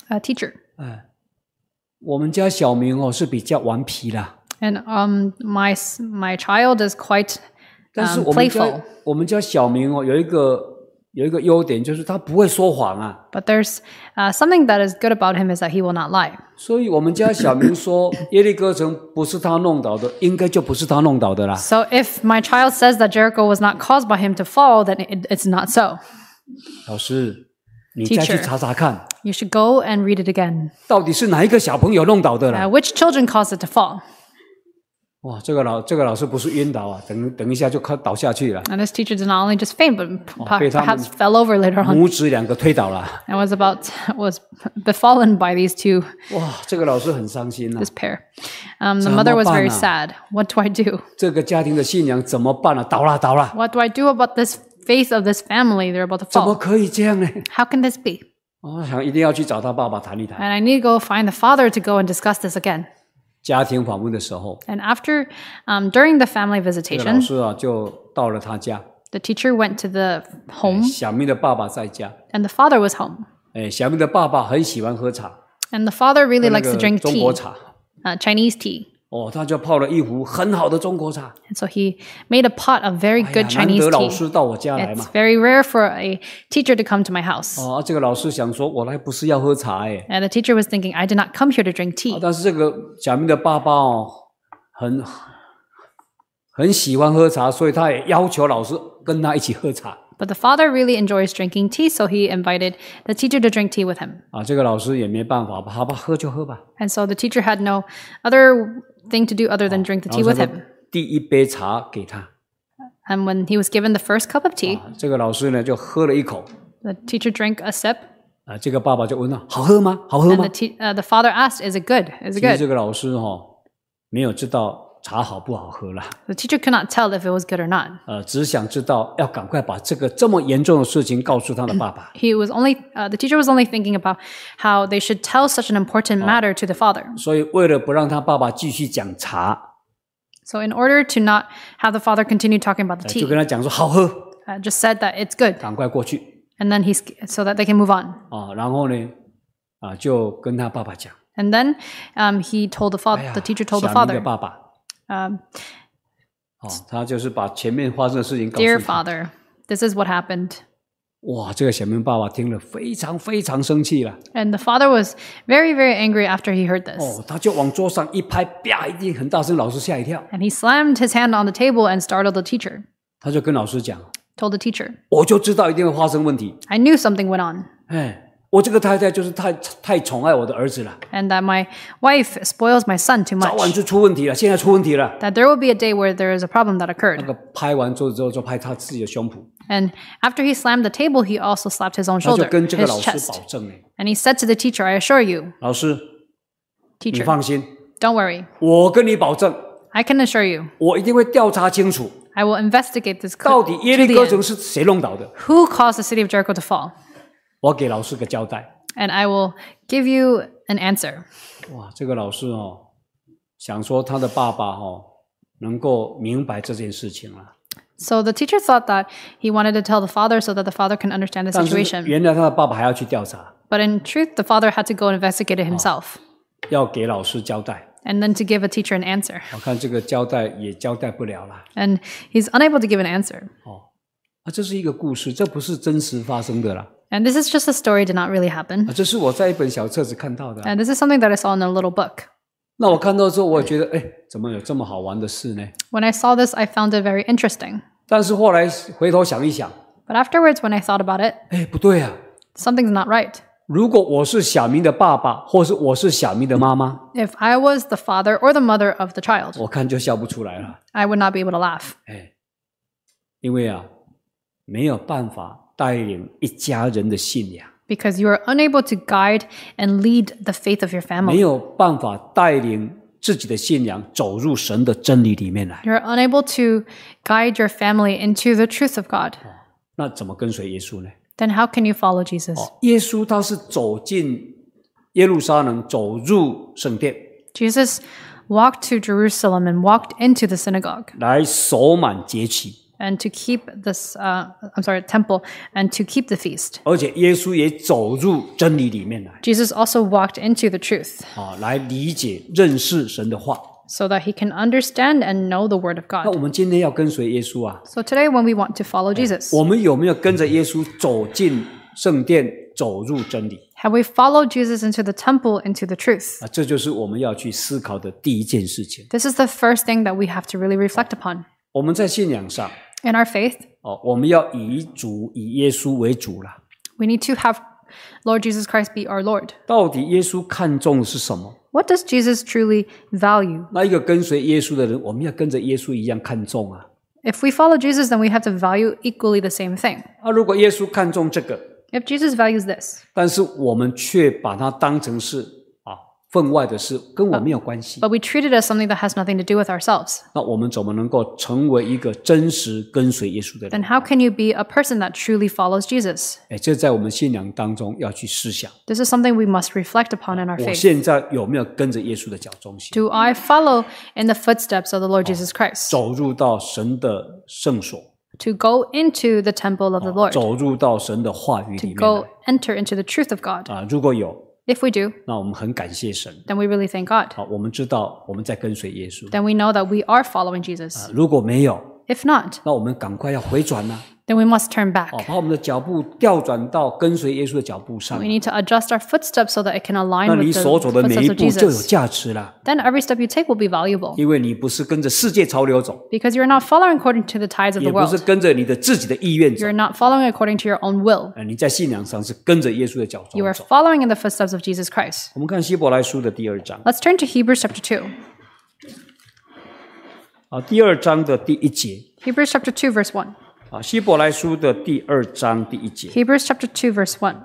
uh, teacher. 我们家小明哦是比较顽皮啦， And um, my s- my child is quite 但是 um, 我们家 playful. 我们家小明哦有一个有一个优点，就是他不会说谎啊。 But there's uh, something that is good about him is that he will not lie. 所以我们家小明说耶利哥城不是他弄倒的，应该就不是他弄倒的啦。 So if my child says that Jericho was not caused by him to fall, then it, it's not so. 老师，你再去 Teacher 查查看， You should go and read it again. 到底是哪一个小朋友弄倒的 Uh, 啦？ which children caused it to fall? 哇，这个老这个老师不是晕倒啊，等等一下就快倒下去了， And this teacher did not only just faint, but p- 被他们 perhaps fell over later on 母子两个推倒了。 and was about was befallen by these two, 哇，这个老师很伤心呐、 this pair. Um, the 怎么 mother was very 办啊？ sad. What do I do? 这个家庭的信仰怎么办啊？倒了倒了， What do I do about this faith of this family? They're about to 怎么 fall. 可以这样呢？ How can this be? 我想一定要去找他爸爸谈一谈。 And I need to go find the father to go and discuss this again. 家庭访问的时候， And after, um, during the family 这个老 visitation, 师啊就到了他家， the teacher went to the home 小明的爸爸在家。 and the father was home. 哎，小明的爸爸很喜欢喝茶， And the father really 那 likes to 个 drink 中 tea, 国茶。 uh, Chinese tea. 哦，他就泡了一壶很好的中国茶。 And so he made a pot of very 哎呀 good 难 Chinese 得老 tea. 师到我家来 It's 嘛。 very rare for a teacher to come to my house. 哦，这个老师想说，我来不是要喝茶哎， And the teacher was thinking, I did not come here to drink 啊 tea. 但是这个小明的爸爸哦，很很喜欢喝茶，所以他也要求老师跟他一起喝茶。 But the father really enjoys drinking tea, so he invited the teacher to drink tea with him. 啊，这个老师也没办法，好吧，喝就喝吧。 And so the teacher had no other thing to do other than drink the 然 tea 后 with 他就 him. 第一杯茶给他， And when he was given the first cup of tea, 啊这个老师呢就喝了一口， the teacher drank a sip, 啊，这个爸爸就问他好喝吗？好喝 and 吗 the, te- uh, the father asked, Is it good? Is 其 it 实 good? 这个老师哈、哦、没有知道茶好不好喝啦， The teacher could not tell if it was good or not. 呃，只想知道要赶快把这个这么严重的事情告诉他的爸爸。 He was only, uh, the teacher was only thinking about how they should tell such an important matter to the father. 所以为了不让他爸爸继续讲茶， So in order to not have the father continue talking about the 就 tea, 跟他讲说好喝， uh, just said that it's good, 赶快过去 and then he's so that they can move on. 啊。然后呢，啊，就跟他爸爸讲， And then um, he told the 哎 father, 呀 the teacher told the 小明的 father, 爸爸， um, 哦，他就是把前面发生的事情告 "Dear 诉他。 father, this is what happened." 哇，这个小明爸爸听了非常非常生气了。 And the father was very, very angry after he heard this. 哦，他就往桌上一拍，啪，一定很大声，老师吓一跳。 And he slammed his hand on the table and startled the teacher. 他就跟老师讲， Told the teacher, 我就知道一定会发生问题。 I knew something went on, 哎，我这个太太就是太太宠爱我的儿子了， and that my wife spoils my son too 早晚 much. 就出问题了，现在出问题了。 That there will be a day where there is a problem that 那 occurred. 个拍完桌子之后，就拍他自己的胸脯， And after he slammed the table, he also slapped his own 他就 shoulder, 跟这个 his 老师 chest. 保证：“哎， And he said to the teacher, I assure you, 老师，你 teacher, 放心， don't worry. 我跟你保证， I can assure you, 我一定会调查清楚， I will investigate this 到 cl- 底耶 to 利 the 哥城 end. 是谁弄倒的。 Who caused the city of Jericho to fall? 我要给老师个交代。 And I will give you an answer. ” 哇，这个老师哦，想说他的爸爸哦能够明白这件事情了， So the teacher thought that he wanted to tell the father so that the father can understand the 但是 situation. 原来他的爸爸还要去调查， But in truth, the father had to go and investigate it himself 要给老师交代。 and then to give a teacher an answer. 我看这个交代也交代不了了。 And he's unable to give an answer. 啊，这是一个故事，这不是真实发生的啦。 And this is just a story, did not really happen. 啊，这是我在一本小册子看到的啊。 And this is something that I saw in a little book. 那我看到之后，我也觉得，哎，怎么有这么好玩的事呢？ When I saw this, I found it very interesting. 但是后来回头想一想， But afterwards, when I thought about it, 哎，不对啊！ something's not right. 如果我是小明的爸爸，或是我是小明的妈妈， If I was the father or the mother of the child, 我看就笑不出来了。 I would not be able to laugh. 哎，因为啊，没有办法带领一家人的信仰， Because you are unable to guide and lead the faith of your 没 family. 有办法带领自己的信仰走入神的真理里面来。 You're unable to guide your family into the truth of God. 那怎么跟随耶稣呢？ Then how can you follow Jesus? 耶稣他是走进耶路撒冷，走入圣殿， Jesus walked to Jerusalem and walked into the synagogue 来守满节期， and to keep this, uh, I'm sorry, temple, and to keep the feast. 而且耶稣也走入真理里面来 Jesus also walked into the truth 啊，来理解认识神的话。 so that he can understand and know the word of 那 God. 我们今天要跟随耶稣啊， So today when we want to follow Jesus, 我们有没有跟着耶稣走进圣殿，走入真理 have we followed Jesus into the temple, into the truth? 啊？这就是我们要去思考的第一件事情。 This is the first thing that we have to really reflect upon. 我们在信仰上 In our faith, 哦，我们要以主以耶稣为主啦。 we need to have Lord Jesus Christ be our Lord. 到底耶稣看重的是什么？ What does Jesus truly value? 那一个跟随耶稣的人，我们要跟着耶稣一样看重啊。 If we follow Jesus, then we have to value equally the same thing. 那如果耶稣看重这个， If Jesus values this, 但是我们却把它当成是啊分外的事，跟我没有关系， but we treat it as something that has nothing to do with ourselves, 那我们怎么能够成为一个真实跟随耶稣的人？ then how can you be a person that truly follows Jesus? 哎，这在我们信仰当中要去思想。 This is something we must reflect upon in our 我 faith. 现在有没有跟着耶稣的脚中行， Do I follow in the footsteps of the Lord Jesus Christ? 走入到神的圣所， To go into the temple of the Lord, 走入到神的话语里面 go 来 enter into the truth of God. 啊？如果有， If we do, 那我们很感谢神。 then we really thank God. 好，我们知道我们在跟随耶稣。 Then we know that we are following Jesus. 如果没有， If not, 那我们赶快要回转呐、 then we must turn back. 哦，把我们的脚步调转到跟随耶稣的脚步上 We，need to adjust our footsteps so that it can 那 align 你 with the 所走的每一 footsteps of 步就有 Jesus. 价值了， Then every step you take will be valuable 因为你不是跟着世界潮流走， because you're not following according to the tides of 也 the 不是 world. 跟着你的自己的意愿走 You're，not following according to your own will. 呃，你在信仰上是跟着耶稣的脚 You 中 are 走。 following in the footsteps of Jesus Christ. 我们看希伯来书的第二章， Let's turn to Hebrews chapter two. 啊，第二章的第一节， Hebrews chapter two, verse one. 啊，希伯来书的第二章第一节。 Hebrews chapter two, verse one.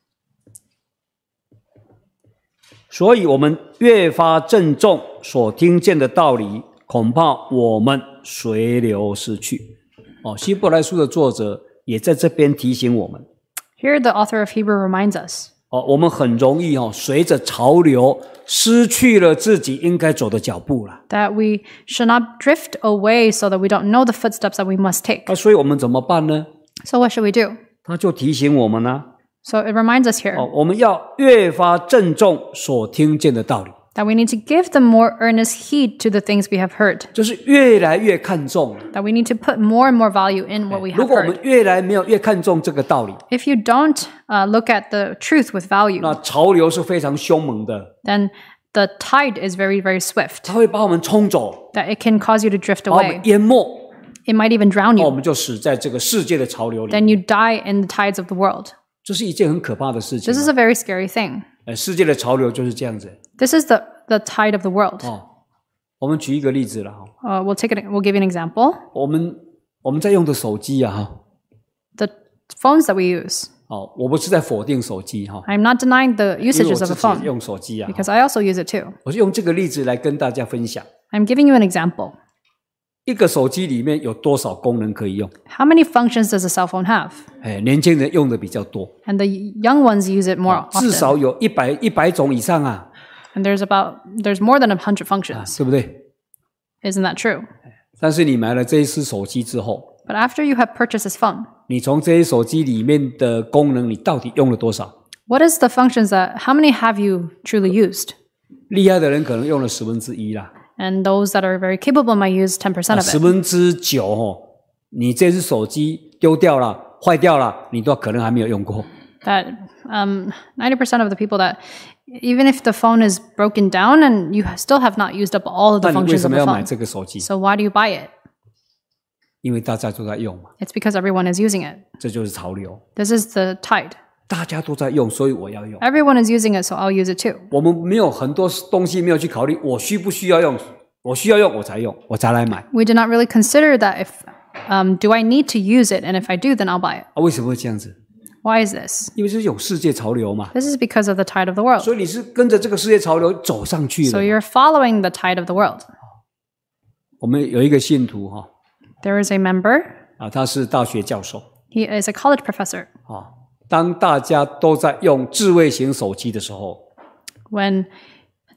所以，我们越发郑重所听见的道理，恐怕我们随流失去。哦，希伯来书的作者也在这边提醒我们， Here, the author of Hebrew reminds us 哦，我们很容易哦，随着潮流失去了自己应该走的脚步了。 that we should not drift away so that we don't know the footsteps that we must take. 那所以我们怎么办呢？ So, what should we do? 他就提醒我们呢、 So, it reminds us here 哦，我们要越发郑重所听见的道理， that we need to give the more earnest heed to the things we have heard, 就是越来越看重。 that we need to put more and more value in what we 如 have 果我们 heard. 越来没有越看重这个道理， If you don't uh, look at the truth with value, 那潮流是非常凶猛的， then the tide is very, very swift, 它会把我们冲走， that it can cause you to drift 把我们 away. 淹没， It might even drown 那我 you. 们就死在这个世界的潮流里。 Then you die in the tides of the world. 这是一件很可怕的事情 This。is a very scary thing. 呃，世界的潮流就是这样子。 This is the, the tide of the world. 哦，我们举一个例子了哈， Uh, we'll take it. We'll give you an example. 我们我们在用的手机啊哈， The phones that we use. 哦，我不是在否定手机哈， I'm not denying the 因为我 usages of 自 a 己 phone 也用手机啊， because I also use it too. 我是用这个例子来跟大家分享， I'm giving you an example. 一个手机里面有多少功能可以用？ How many functions does a cell phone have? 哎，年轻人用的比较多， And the young ones use it more 至 often. 少有一百一百种以上啊， And there's about there's more than a hundred functions. 对不对？ Isn't that true? 但是你买了这一只手机之后， But after you have purchased this phone, 你从这些手机里面的功能，你到底用了多少？ what is the functions that how many have you truly used? 厉害的人可能用了十分之一啦， And those that are very capable might use ten percent of 十 it. 分之九哦，你这只手机丢掉了、坏掉了，你都可能还没有用过。 That um, ninety percent of the people that even if the phone is broken down and you still have not used up all of the 那你为 functions 什 of 么 the 要买 phone. 这个手机？ So why do you buy it? 因为大家都在用嘛， It's because everyone is using it. 这就是潮流。 This is the tide. 大家都在用，所以我要用。 Everyone is using it, so I'll use it too. 我们没有很多东西没有去考虑，我需不需要用？我需要用我才用，我才来买。 We do not really consider that if um, do I need to use it, and if I do, then I'll buy it. 啊，为什么会这样子？ Why is this? 因为是有世界潮流嘛， This is because of the tide of the world. 所以你是跟着这个世界潮流走上去 So 的。 you're following the tide of the world. 我们有一个信徒哈， There is a member. 啊，他是大学教授 He is a college professor. 啊。当大家都在用智慧型手机的时候， When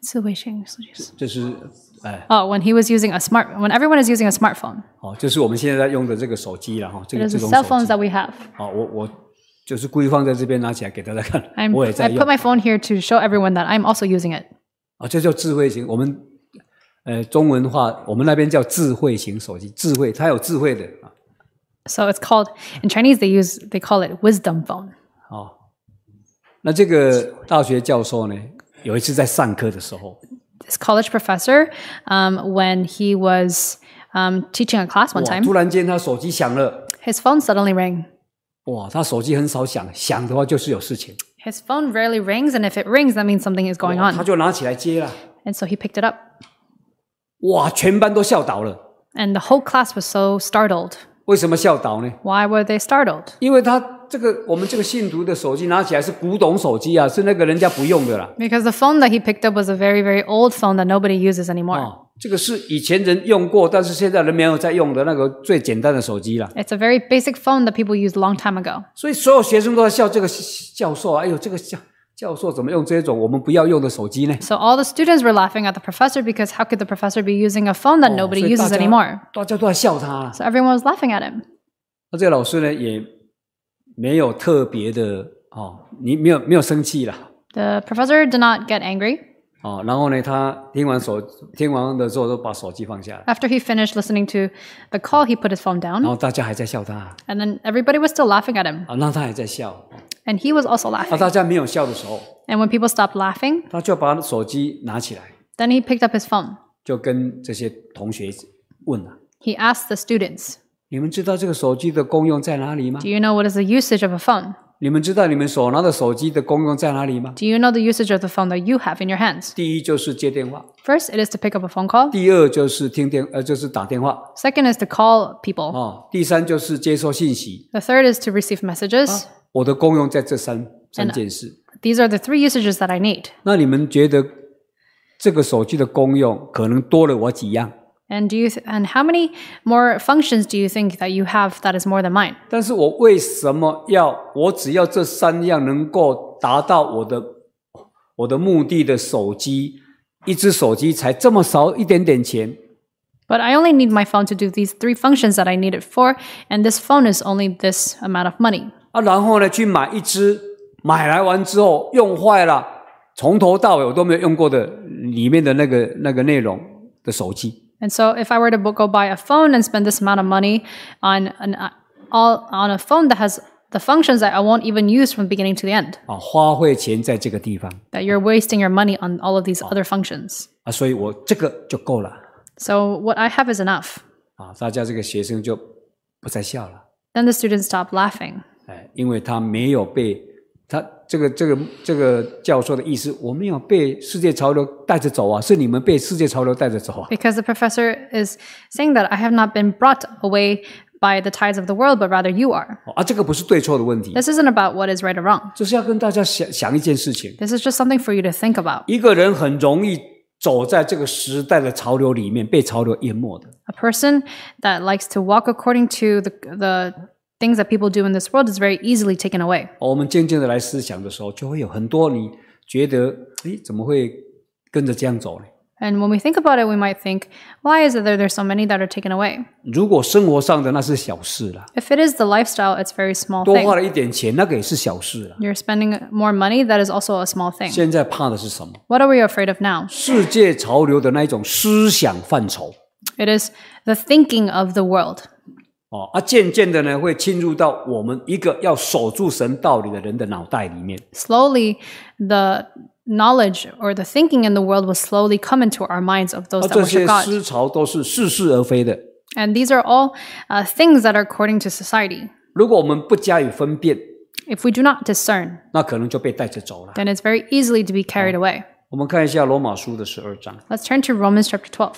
智慧型手机。 这是哎 Oh, when he was using a smart, when everyone is using a smartphone. 哦，就是我们现在在用的这个手机了哈，这 It 个 is 这 the 种 cell 手 phones 机。 that we have. 好，我我就是故意放在这边拿起来给大家看， I'm, 我也在 I 用 put my phone here to show everyone that I'm also using it. 啊，这叫智慧型。我们呃中文话，我们那边叫智慧型手机，智慧它有智慧的啊。 So it's called, in Chinese they use, they call it wisdom phone. 哦，那这个大学教授呢，有一次在上课的时候， This college professor, um, when he was um, teaching a class one 哇， time, 突然间他手机响了， his phone suddenly rang. 哇，他手机很少响，响的话就是有事情， His phone rarely rings, and if it rings, that means something is going 哇他 on. 就拿起来接了， And so he picked it up. 哇，全班都笑倒了。 And the whole class was so startled. 为什么笑倒呢？ Why were they startled? 因为他这个我们这个信徒的手机拿起来是古董手机啊，是那个人家不用的啦。 Because the phone that he picked up was a very, very old phone that nobody uses anymore. 哦，这个是以前人用过，但是现在人没有在用的那个最简单的手机啦。 It's a very basic phone that people used a long time ago. 所以所有学生都在笑这个教授啊，哎呦，这个教教授怎么用这种我们不要用的手机呢？ So all the students were laughing at the professor because how could the professor be using a phone that 哦 nobody 所以大 uses 家 anymore? 大家都在笑他啦。 So everyone was laughing at him. 那这个老师呢，也没有特别的哦，你没有没有生气啦。 The professor did not get angry. 哦，然后呢，他听完手听完的时候，都把手机放下来， After he finished listening to the call, he put his phone 然 down. 后大家还在笑他， And then everybody was still laughing at him. 啊，那他还在笑。 And he was also 啊， laughing. 大家没有笑的时候， And when people stopped laughing, 他就把手机拿起来， then he picked up his phone. 就跟这些同学问了： He asked the students, 你们知道这个手机的功用在哪里吗？ Do you know what is the usage of a phone? 你们知道你们手拿的手机的功用在哪里吗？ Do you know the usage of the phone that you have in your hands? 第一就是接电话， First, it is to pick up a phone call. 第二就是听电呃就是打电话 Second is to call people. 哦，第三就是接收信息。 The third is to receive messages. 我的功用在这三三件事。 These are the three usages that I need. 那你们觉得这个手机的功用可能多了我几样？ And do you th- and how many more functions do you think that you have that is more than mine? 但是我为什么要我只要这三样能够达到我的我的目的的手机，一只手机才这么少一点点钱？ But I only need my phone to do these three functions that I need it for, and this phone is only this amount of money. 啊，然后呢，去买一只，买来完之后用坏了，从头到尾我都没有用过的里面的那个那个内容的手机。 And so, if I were to bo- go buy a phone and spend this amount of money on an uh, all on a phone that has the functions that I won't even use from beginning to the end, 啊，花费钱在这个地方 that you're wasting your money on all of these other functions. 啊，所以我这个就够了 So what I have is enough. 啊。大家这个学生就不再笑了， Then the students stop laughing 哎，因为他没有被他这个这个这个教授的意思，我没有被世界潮流带着走啊，是你们被世界潮流带着走啊。 because the professor is saying that I have not been brought away by the tides of the world, but rather you are. 啊，这个不是对错的问题， This isn't about what is right or wrong. 这是要跟大家想想一件事情。 This is just something for you to think about. 一个人很容易走在这个时代的潮流里面，被潮流淹没的。 A person that likes to walk according to the the things that people do in this world is very easily taken away. 我们渐渐的来思想的时候，就会有很多你觉得，诶，怎么会跟着这样走呢？ And when we think about it, we might think, why is it that there's so many that are taken away? 如果生活上的那是小事啦， If it is the lifestyle, it's very small 多花 thing. 了一点钱，那个也是小事啦。 You're spending more money, that is also a small thing. 现在怕的是什么？ What are we afraid of now? 世界潮流的那一种思想范畴 It is the thinking of the world. 哦，啊，渐渐的呢，会侵入到我们一个要守住神道理的人的脑袋里面。 Slowly, the knowledge or the thinking in the world will slowly come into our minds of 而 those that 这些 worship God. 思潮都是似是而非的。 And these are all uh, things that are according to society. 如果我们不加以分辨， If we do not discern, 那可能就被带着走了。 then it's very easily to be carried away. 我们看一下罗马书的十二章。 Let's turn to Romans chapter twelve.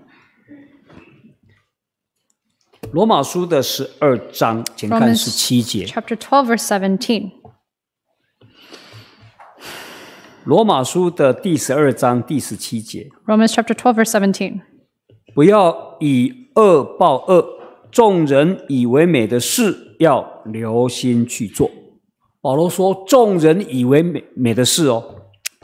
罗马书的十二章，请看 Romans 十七节。 chapter twelve, verse seventeen. 罗马书的第十二章第十七节， Romans chapter twelve, verse seventeen. 不要以恶报恶，众人以为美的事，要留心去做。保罗说，众人以为美美的事哦，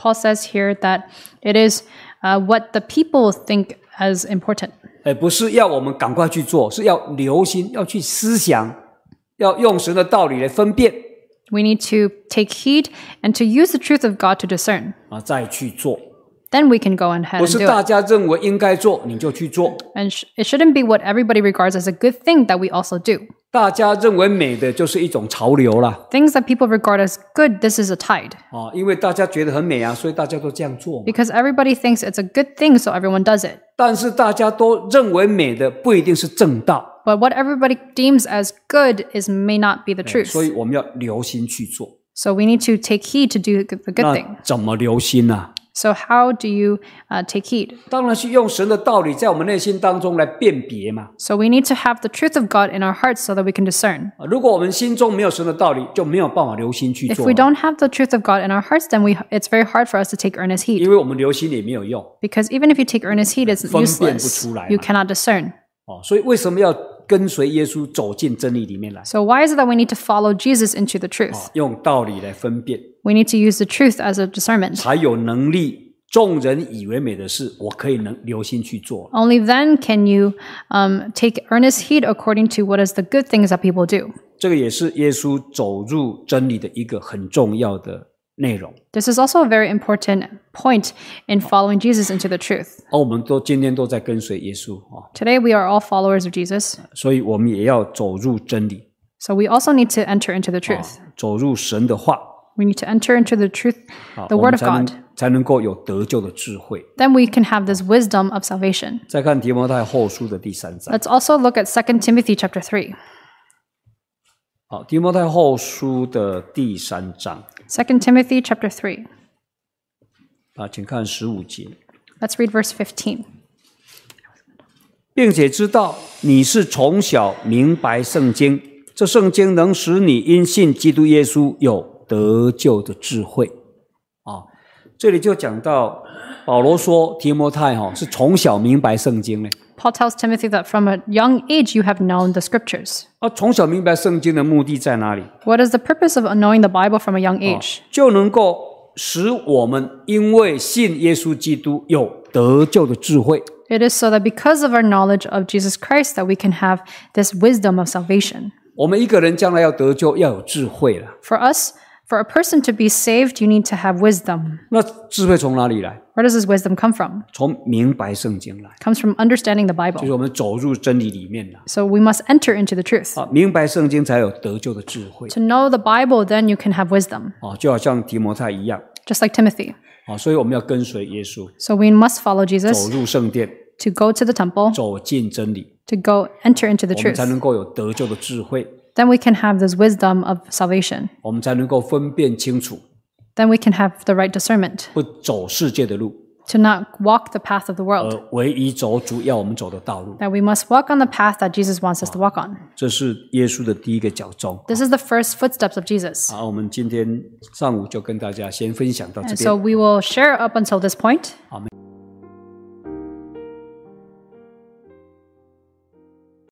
Paul says here that it is uh, what the people think as important. 哎，不是要我们赶快去做，是要留心，要去思想，要用神的道理来分辨 We need to take heed and to use the truth of God to discern. 啊，再去做。 Then we can go ahead 不 and 是 do 大 it. 家认为应该做，你就去做； And sh- it shouldn't be what everybody regards as a good thing that we also do. 大家认为美的就是一种潮流啦 Things that people regard as good, this is a tide. 啊，因为大家觉得很美啊，所以大家都这样做嘛。 Because everybody thinks it's a good thing, so everyone does it. 但是大家都认为美的不一定是正道， But what everybody deems as good is may not be the truth. 所以我们要留心去做。 So we need to take heed to do the good 那 thing. 怎么留心呢、啊？ So how do you uh, take heed? 当然是用神的道理在我们内心当中来辨别嘛。 So we need to have the truth of God in our hearts so that we can discern. 啊如果我们心中没有神的道理，就没有办法留心去 If 做 we 了， don't have the truth of God in our hearts, then we it's very hard for us to take earnest 因 heed. 为我们留心也没有用 Because even if you take earnest heed, it's 分辨不 useless. 出来嘛。 You cannot discern. 哦。所以为什么要跟随耶稣走进真理里面来？ So why is it that we need to follow Jesus into the 哦 truth? 用道理来分辨， We need to use the truth as a discernment. 才有能力。众人以为美的事，我可以能留心去做。 Only then can you um, take earnest heed according to what is the good things that people do. 这个也是耶稣走入真理的一个很重要的内容。 This is also a very important point in following Jesus into the truth. 而我们都今天都在跟随耶稣啊， Today we are all followers of Jesus, 所以我们也要走入真理， so we also need to enter into the truth. 走入神的话， We need to enter into the truth, 啊 the 我 Word 们 of 才能 God. 才能够有得救的智慧。 Then we can have this wisdom of salvation. 再看提摩太后书的第三章， Let's also look at Second Timothy chapter three. 好，提摩太后书的第三章 Second Timothy chapter three. 啊，请看十五节， Let's read verse fifteen. 并且知道你是从小明白圣经，这圣经能使你因信基督耶稣有得救的智慧。啊，这里就讲到保罗说提摩太哈、哦、是从小明白圣经呢。 Paul tells Timothy that from a young age you have known the scriptures. 啊，从小明白圣经的目的在哪里？ What is the purpose of knowing the Bible from a young age? 就能够使我们因为信耶稣基督有得救的智慧。 It is so that because of our knowledge of Jesus Christ that we can have this wisdom of salvation. 我们一个人将来要得救，要有智慧了。 For us, for a person to be saved, you need to have wisdom. 那智慧从哪里来？ Where does this wisdom come from? 从明白圣经来， It comes from understanding the 就是 Bible. 我们走入真理里面了。 So we must enter into the truth. 啊，明白圣经才有得救的智慧。 To know the Bible, then you can have wisdom, 啊，就好像提摩太一样。 just like Timothy. 啊，所以我们要跟随耶稣， So we must follow 走 Jesus 入圣殿， to go to the temple, 走进真理， to go enter into the 我们 truth. 才能够有得救的智慧， Then we can have this wisdom of salvation. 我们才能够分辨清楚， Then we can have the right discernment 不走世界的路， to not walk the path of the world. 而唯一走主要我们走的道路。 That we must walk on the path that Jesus wants us to walk on. 这是耶稣的第一个脚踪。 This is the first footsteps of Jesus. 好，我们今天上午就跟大家先分享到这 And so 边。 we will share up until this point. 好。